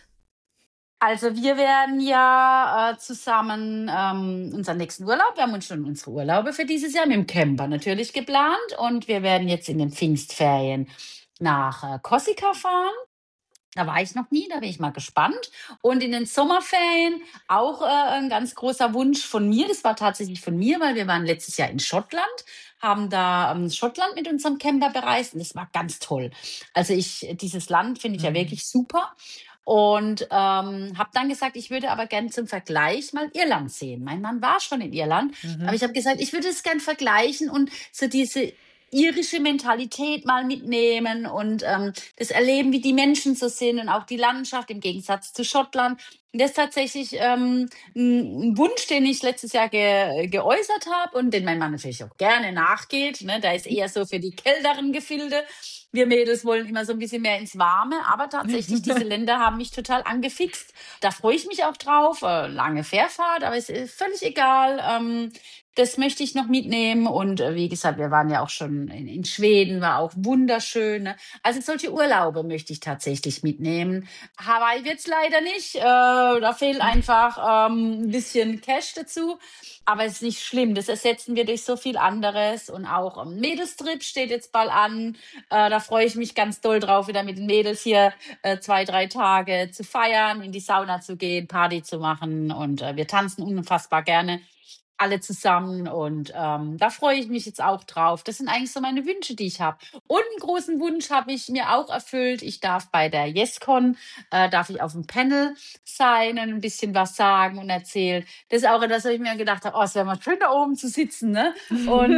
S4: Also wir werden ja zusammen unseren nächsten Urlaub, wir haben uns schon unsere Urlaube für dieses Jahr mit dem Camper natürlich geplant und wir werden jetzt in den Pfingstferien nach Korsika fahren. Da war ich noch nie, da bin ich mal gespannt. Und in den Sommerferien auch ein ganz großer Wunsch von mir. Das war tatsächlich von mir, weil wir waren letztes Jahr in Schottland, haben da Schottland mit unserem Camper bereist und das war ganz toll. Also dieses Land finde ich ja wirklich super. Und habe dann gesagt, ich würde aber gern zum Vergleich mal Irland sehen. Mein Mann war schon in Irland, aber ich habe gesagt, ich würde es gern vergleichen und so diese irische Mentalität mal mitnehmen und das erleben, wie die Menschen so sind und auch die Landschaft im Gegensatz zu Schottland. Und das ist tatsächlich ein Wunsch, den ich letztes Jahr geäußert habe und den mein Mann natürlich auch gerne nachgeht. Ne? Da ist eher so für die kälteren Gefilde. Wir Mädels wollen immer so ein bisschen mehr ins Warme, aber tatsächlich, diese Länder haben mich total angefixt. Da freue ich mich auch drauf. Lange Fährfahrt, aber es ist völlig egal. Das möchte ich noch mitnehmen. Und wie gesagt, wir waren ja auch schon in Schweden, war auch wunderschön. Ne? Also solche Urlaube möchte ich tatsächlich mitnehmen. Hawaii wird's leider nicht. Da fehlt einfach ein bisschen Cash dazu. Aber es ist nicht schlimm. Das ersetzen wir durch so viel anderes. Und auch Mädelstrip steht jetzt bald an. Da freue ich mich ganz doll drauf, wieder mit den Mädels hier 2-3 Tage zu feiern, in die Sauna zu gehen, Party zu machen. Und wir tanzen unfassbar gerne alle zusammen. Und da freue ich mich jetzt auch drauf. Das sind eigentlich so meine Wünsche, die ich habe. Und einen großen Wunsch habe ich mir auch erfüllt. Ich darf bei der YesCon, darf ich auf dem Panel sein und ein bisschen was sagen und erzählen. Das ist auch etwas, wo ich mir gedacht habe, es wäre mal schön, da oben zu sitzen, ne? Und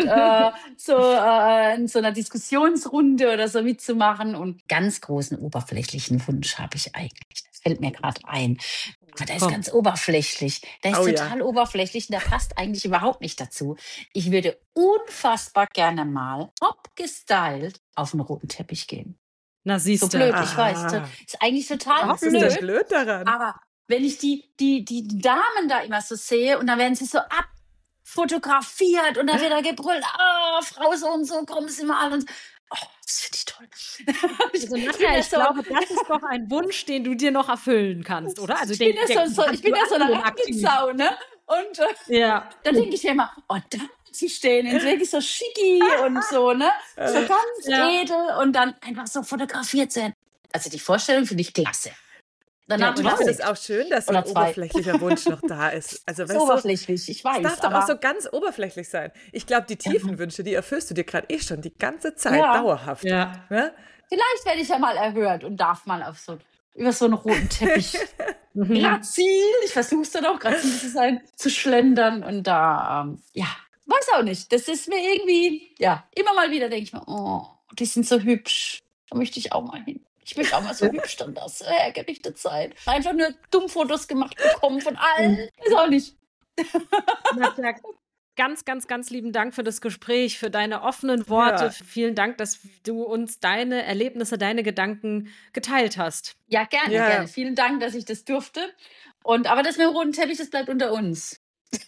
S4: in so einer Diskussionsrunde oder so mitzumachen. Und ganz großen oberflächlichen Wunsch habe ich eigentlich. Das fällt mir gerade ein. Aber der ist ganz oberflächlich. Der ist total oberflächlich und der passt eigentlich überhaupt nicht dazu. Ich würde unfassbar gerne mal top gestylt auf den roten Teppich gehen.
S1: Na, siehst
S4: So
S1: du.
S4: blöd, ich weiß. Ist eigentlich total
S3: Was
S4: blöd.
S3: ist denn blöd daran?
S4: Aber wenn ich die Damen da immer so sehe und dann werden sie so abfotografiert und dann wird da gebrüllt, Frau so und so, kommen Sie mal. Und das finde ich toll.
S1: Also Nadja, ich glaube, das ist doch ein Wunsch, den du dir noch erfüllen kannst, oder? Also
S4: ich bin ja so eine Rampensau, ne? Und da denke ich mir immer, da zu stehen, ist wirklich so schicki und so, ne? So ganz edel und dann einfach so fotografiert zu werden. Also die Vorstellung finde ich klasse.
S3: Danach ich finde es auch schön, dass so ein oberflächlicher Wunsch noch da ist. Also,
S4: so oberflächlich, ich weiß.
S3: Es darf doch auch so ganz oberflächlich sein. Ich glaube, die tiefen Wünsche, die erfüllst du dir gerade schon die ganze Zeit dauerhaft. Ja. Ne?
S4: Vielleicht werde ich ja mal erhört und darf mal über so einen roten Teppich grazil, ich versuche es dann auch grazil zu sein, zu schlendern und da, weiß auch nicht. Das ist mir irgendwie, immer mal wieder denke ich mir, die sind so hübsch, da möchte ich auch mal hin. Ich möchte auch mal so hübsch dann das hergerichtet sein. Einfach nur Dummfotos gemacht bekommen von allen. Ist auch nicht.
S1: Nadja, ganz, ganz, ganz lieben Dank für das Gespräch, für deine offenen Worte. Ja. Vielen Dank, dass du uns deine Erlebnisse, deine Gedanken geteilt hast.
S4: Ja, gerne, gerne. Vielen Dank, dass ich das durfte. Aber das mit dem roten Teppich, das bleibt unter uns.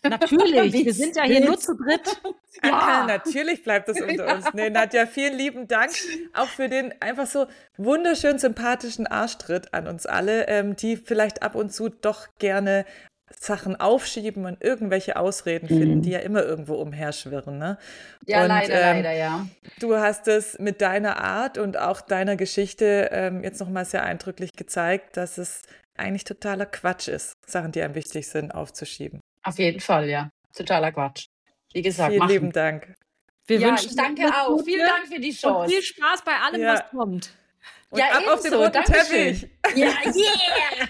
S1: Natürlich, wir sind ja hier nur zu dritt.
S3: Ja, natürlich bleibt das unter uns. Nee, Nadja, vielen lieben Dank auch für den einfach so wunderschön sympathischen Arschtritt an uns alle, die vielleicht ab und zu doch gerne Sachen aufschieben und irgendwelche Ausreden finden, die ja immer irgendwo umherschwirren. Ne?
S4: Ja,
S3: und,
S4: leider, ja.
S3: Du hast es mit deiner Art und auch deiner Geschichte jetzt nochmal sehr eindrücklich gezeigt, dass es eigentlich totaler Quatsch ist, Sachen, die einem wichtig sind, aufzuschieben.
S4: Auf jeden Fall, ja. Totaler Quatsch. Wie gesagt,
S3: Vielen
S4: machen.
S3: lieben Dank.
S1: Wir
S4: Ja,
S1: wünschen
S4: ich danke
S1: alles
S4: auch.
S1: Gute
S4: Vielen Dank für die
S1: und
S4: Chance.
S1: viel Spaß bei allem,
S3: Ja.
S1: was kommt.
S3: Und
S4: Ja,
S3: ab auf den
S4: ebenso.
S3: roten
S4: Dankeschön.
S3: Teppich.
S4: Ja, yeah!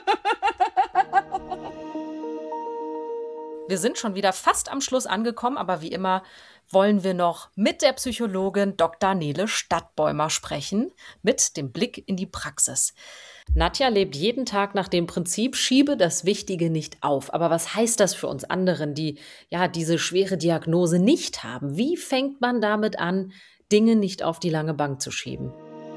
S1: Wir sind schon wieder fast am Schluss angekommen, aber wie immer wollen wir noch mit der Psychologin Dr. Nele Stadtbäumer sprechen, mit dem Blick in die Praxis. Nadja lebt jeden Tag nach dem Prinzip, schiebe das Wichtige nicht auf. Aber was heißt das für uns anderen, die ja diese schwere Diagnose nicht haben? Wie fängt man damit an, Dinge nicht auf die lange Bank zu schieben?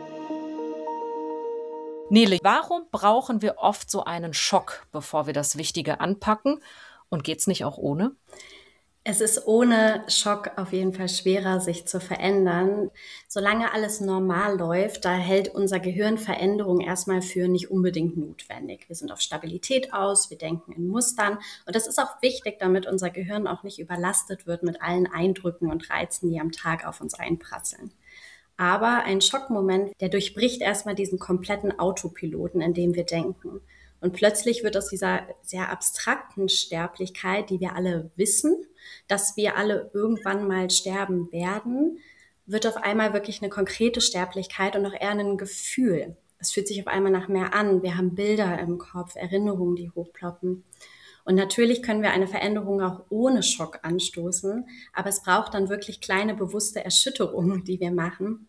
S1: Nele, warum brauchen wir oft so einen Schock, bevor wir das Wichtige anpacken? Und geht's nicht auch ohne?
S5: Es ist ohne Schock auf jeden Fall schwerer, sich zu verändern. Solange alles normal läuft, da hält unser Gehirn Veränderung erstmal für nicht unbedingt notwendig. Wir sind auf Stabilität aus, wir denken in Mustern. Und das ist auch wichtig, damit unser Gehirn auch nicht überlastet wird mit allen Eindrücken und Reizen, die am Tag auf uns einprasseln. Aber ein Schockmoment, der durchbricht erstmal diesen kompletten Autopiloten, in dem wir denken. Und plötzlich wird aus dieser sehr abstrakten Sterblichkeit, die wir alle wissen, dass wir alle irgendwann mal sterben werden, wird auf einmal wirklich eine konkrete Sterblichkeit und auch eher ein Gefühl. Es fühlt sich auf einmal nach mehr an. Wir haben Bilder im Kopf, Erinnerungen, die hochploppen. Und natürlich können wir eine Veränderung auch ohne Schock anstoßen, aber es braucht dann wirklich kleine bewusste Erschütterungen, die wir machen.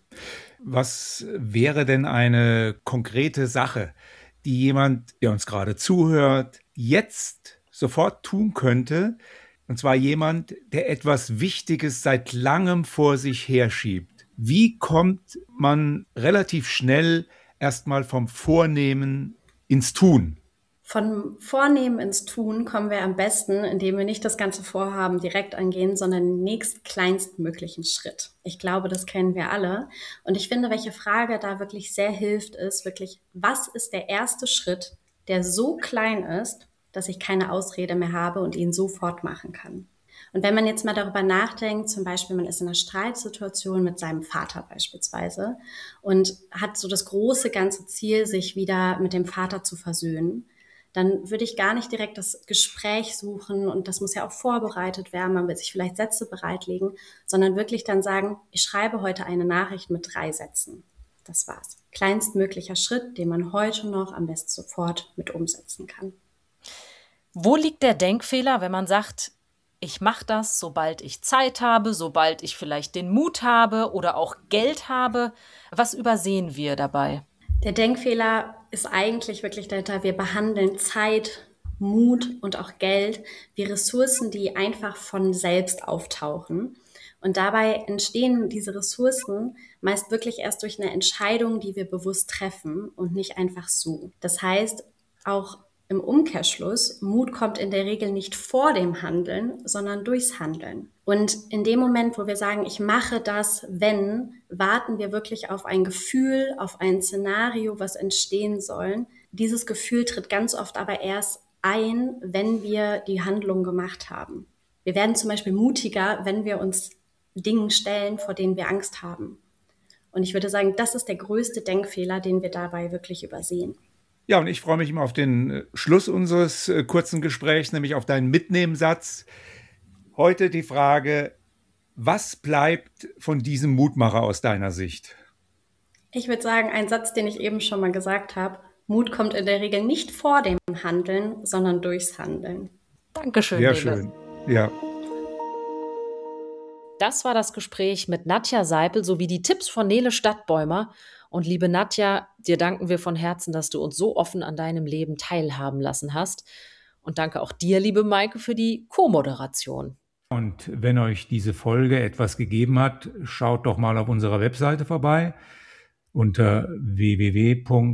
S2: Was wäre denn eine konkrete Sache, die jemand, der uns gerade zuhört, jetzt sofort tun könnte? Und zwar jemand, der etwas Wichtiges seit langem vor sich herschiebt. Wie kommt man relativ schnell erstmal vom Vornehmen ins Tun?
S5: Von Vornehmen ins Tun kommen wir am besten, indem wir nicht das ganze Vorhaben direkt angehen, sondern den nächstkleinstmöglichen Schritt. Ich glaube, das kennen wir alle. Und ich finde, welche Frage da wirklich sehr hilft, ist wirklich, was ist der erste Schritt, der so klein ist, dass ich keine Ausrede mehr habe und ihn sofort machen kann? Und wenn man jetzt mal darüber nachdenkt, zum Beispiel, man ist in einer Streitsituation mit seinem Vater beispielsweise und hat so das große ganze Ziel, sich wieder mit dem Vater zu versöhnen, dann würde ich gar nicht direkt das Gespräch suchen und das muss ja auch vorbereitet werden, man will sich vielleicht Sätze bereitlegen, sondern wirklich dann sagen, ich schreibe heute eine Nachricht mit 3 Sätzen. Das war's. Kleinstmöglicher Schritt, den man heute noch am besten sofort mit umsetzen kann.
S1: Wo liegt der Denkfehler, wenn man sagt, ich mache das, sobald ich Zeit habe, sobald ich vielleicht den Mut habe oder auch Geld habe? Was übersehen wir dabei?
S5: Der Denkfehler ist eigentlich wirklich dahinter, wir behandeln Zeit, Mut und auch Geld wie Ressourcen, die einfach von selbst auftauchen. Und dabei entstehen diese Ressourcen meist wirklich erst durch eine Entscheidung, die wir bewusst treffen und nicht einfach so. Das heißt, auch im Umkehrschluss, Mut kommt in der Regel nicht vor dem Handeln, sondern durchs Handeln. Und in dem Moment, wo wir sagen, ich mache das, wenn, warten wir wirklich auf ein Gefühl, auf ein Szenario, was entstehen soll. Dieses Gefühl tritt ganz oft aber erst ein, wenn wir die Handlung gemacht haben. Wir werden zum Beispiel mutiger, wenn wir uns Dingen stellen, vor denen wir Angst haben. Und ich würde sagen, das ist der größte Denkfehler, den wir dabei wirklich übersehen.
S2: Ja, und ich freue mich immer auf den Schluss unseres kurzen Gesprächs, nämlich auf deinen Mitnehmensatz. Heute die Frage, was bleibt von diesem Mutmacher aus deiner Sicht?
S5: Ich würde sagen, ein Satz, den ich eben schon mal gesagt habe, Mut kommt in der Regel nicht vor dem Handeln, sondern durchs Handeln.
S1: Dankeschön,
S2: Sehr
S1: Nele.
S2: schön, ja.
S1: Das war das Gespräch mit Nadja Seipel sowie die Tipps von Nele Stadtbäumer. Und liebe Nadja, dir danken wir von Herzen, dass du uns so offen an deinem Leben teilhaben lassen hast. Und danke auch dir, liebe Maike, für die Co-Moderation.
S2: Und wenn euch diese Folge etwas gegeben hat, schaut doch mal auf unserer Webseite vorbei unter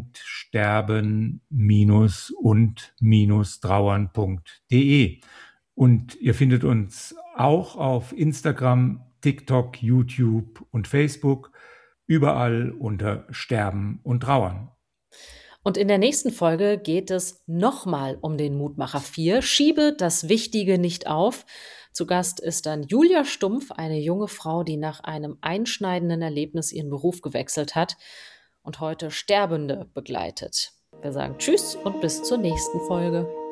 S2: www.sterben-und-trauern.de. Und ihr findet uns auch auf Instagram, TikTok, YouTube und Facebook, überall unter Sterben und Trauern.
S1: Und in der nächsten Folge geht es nochmal um den Mutmacher 4. Schiebe das Wichtige nicht auf. Zu Gast ist dann Julia Stumpf, eine junge Frau, die nach einem einschneidenden Erlebnis ihren Beruf gewechselt hat und heute Sterbende begleitet. Wir sagen Tschüss und bis zur nächsten Folge.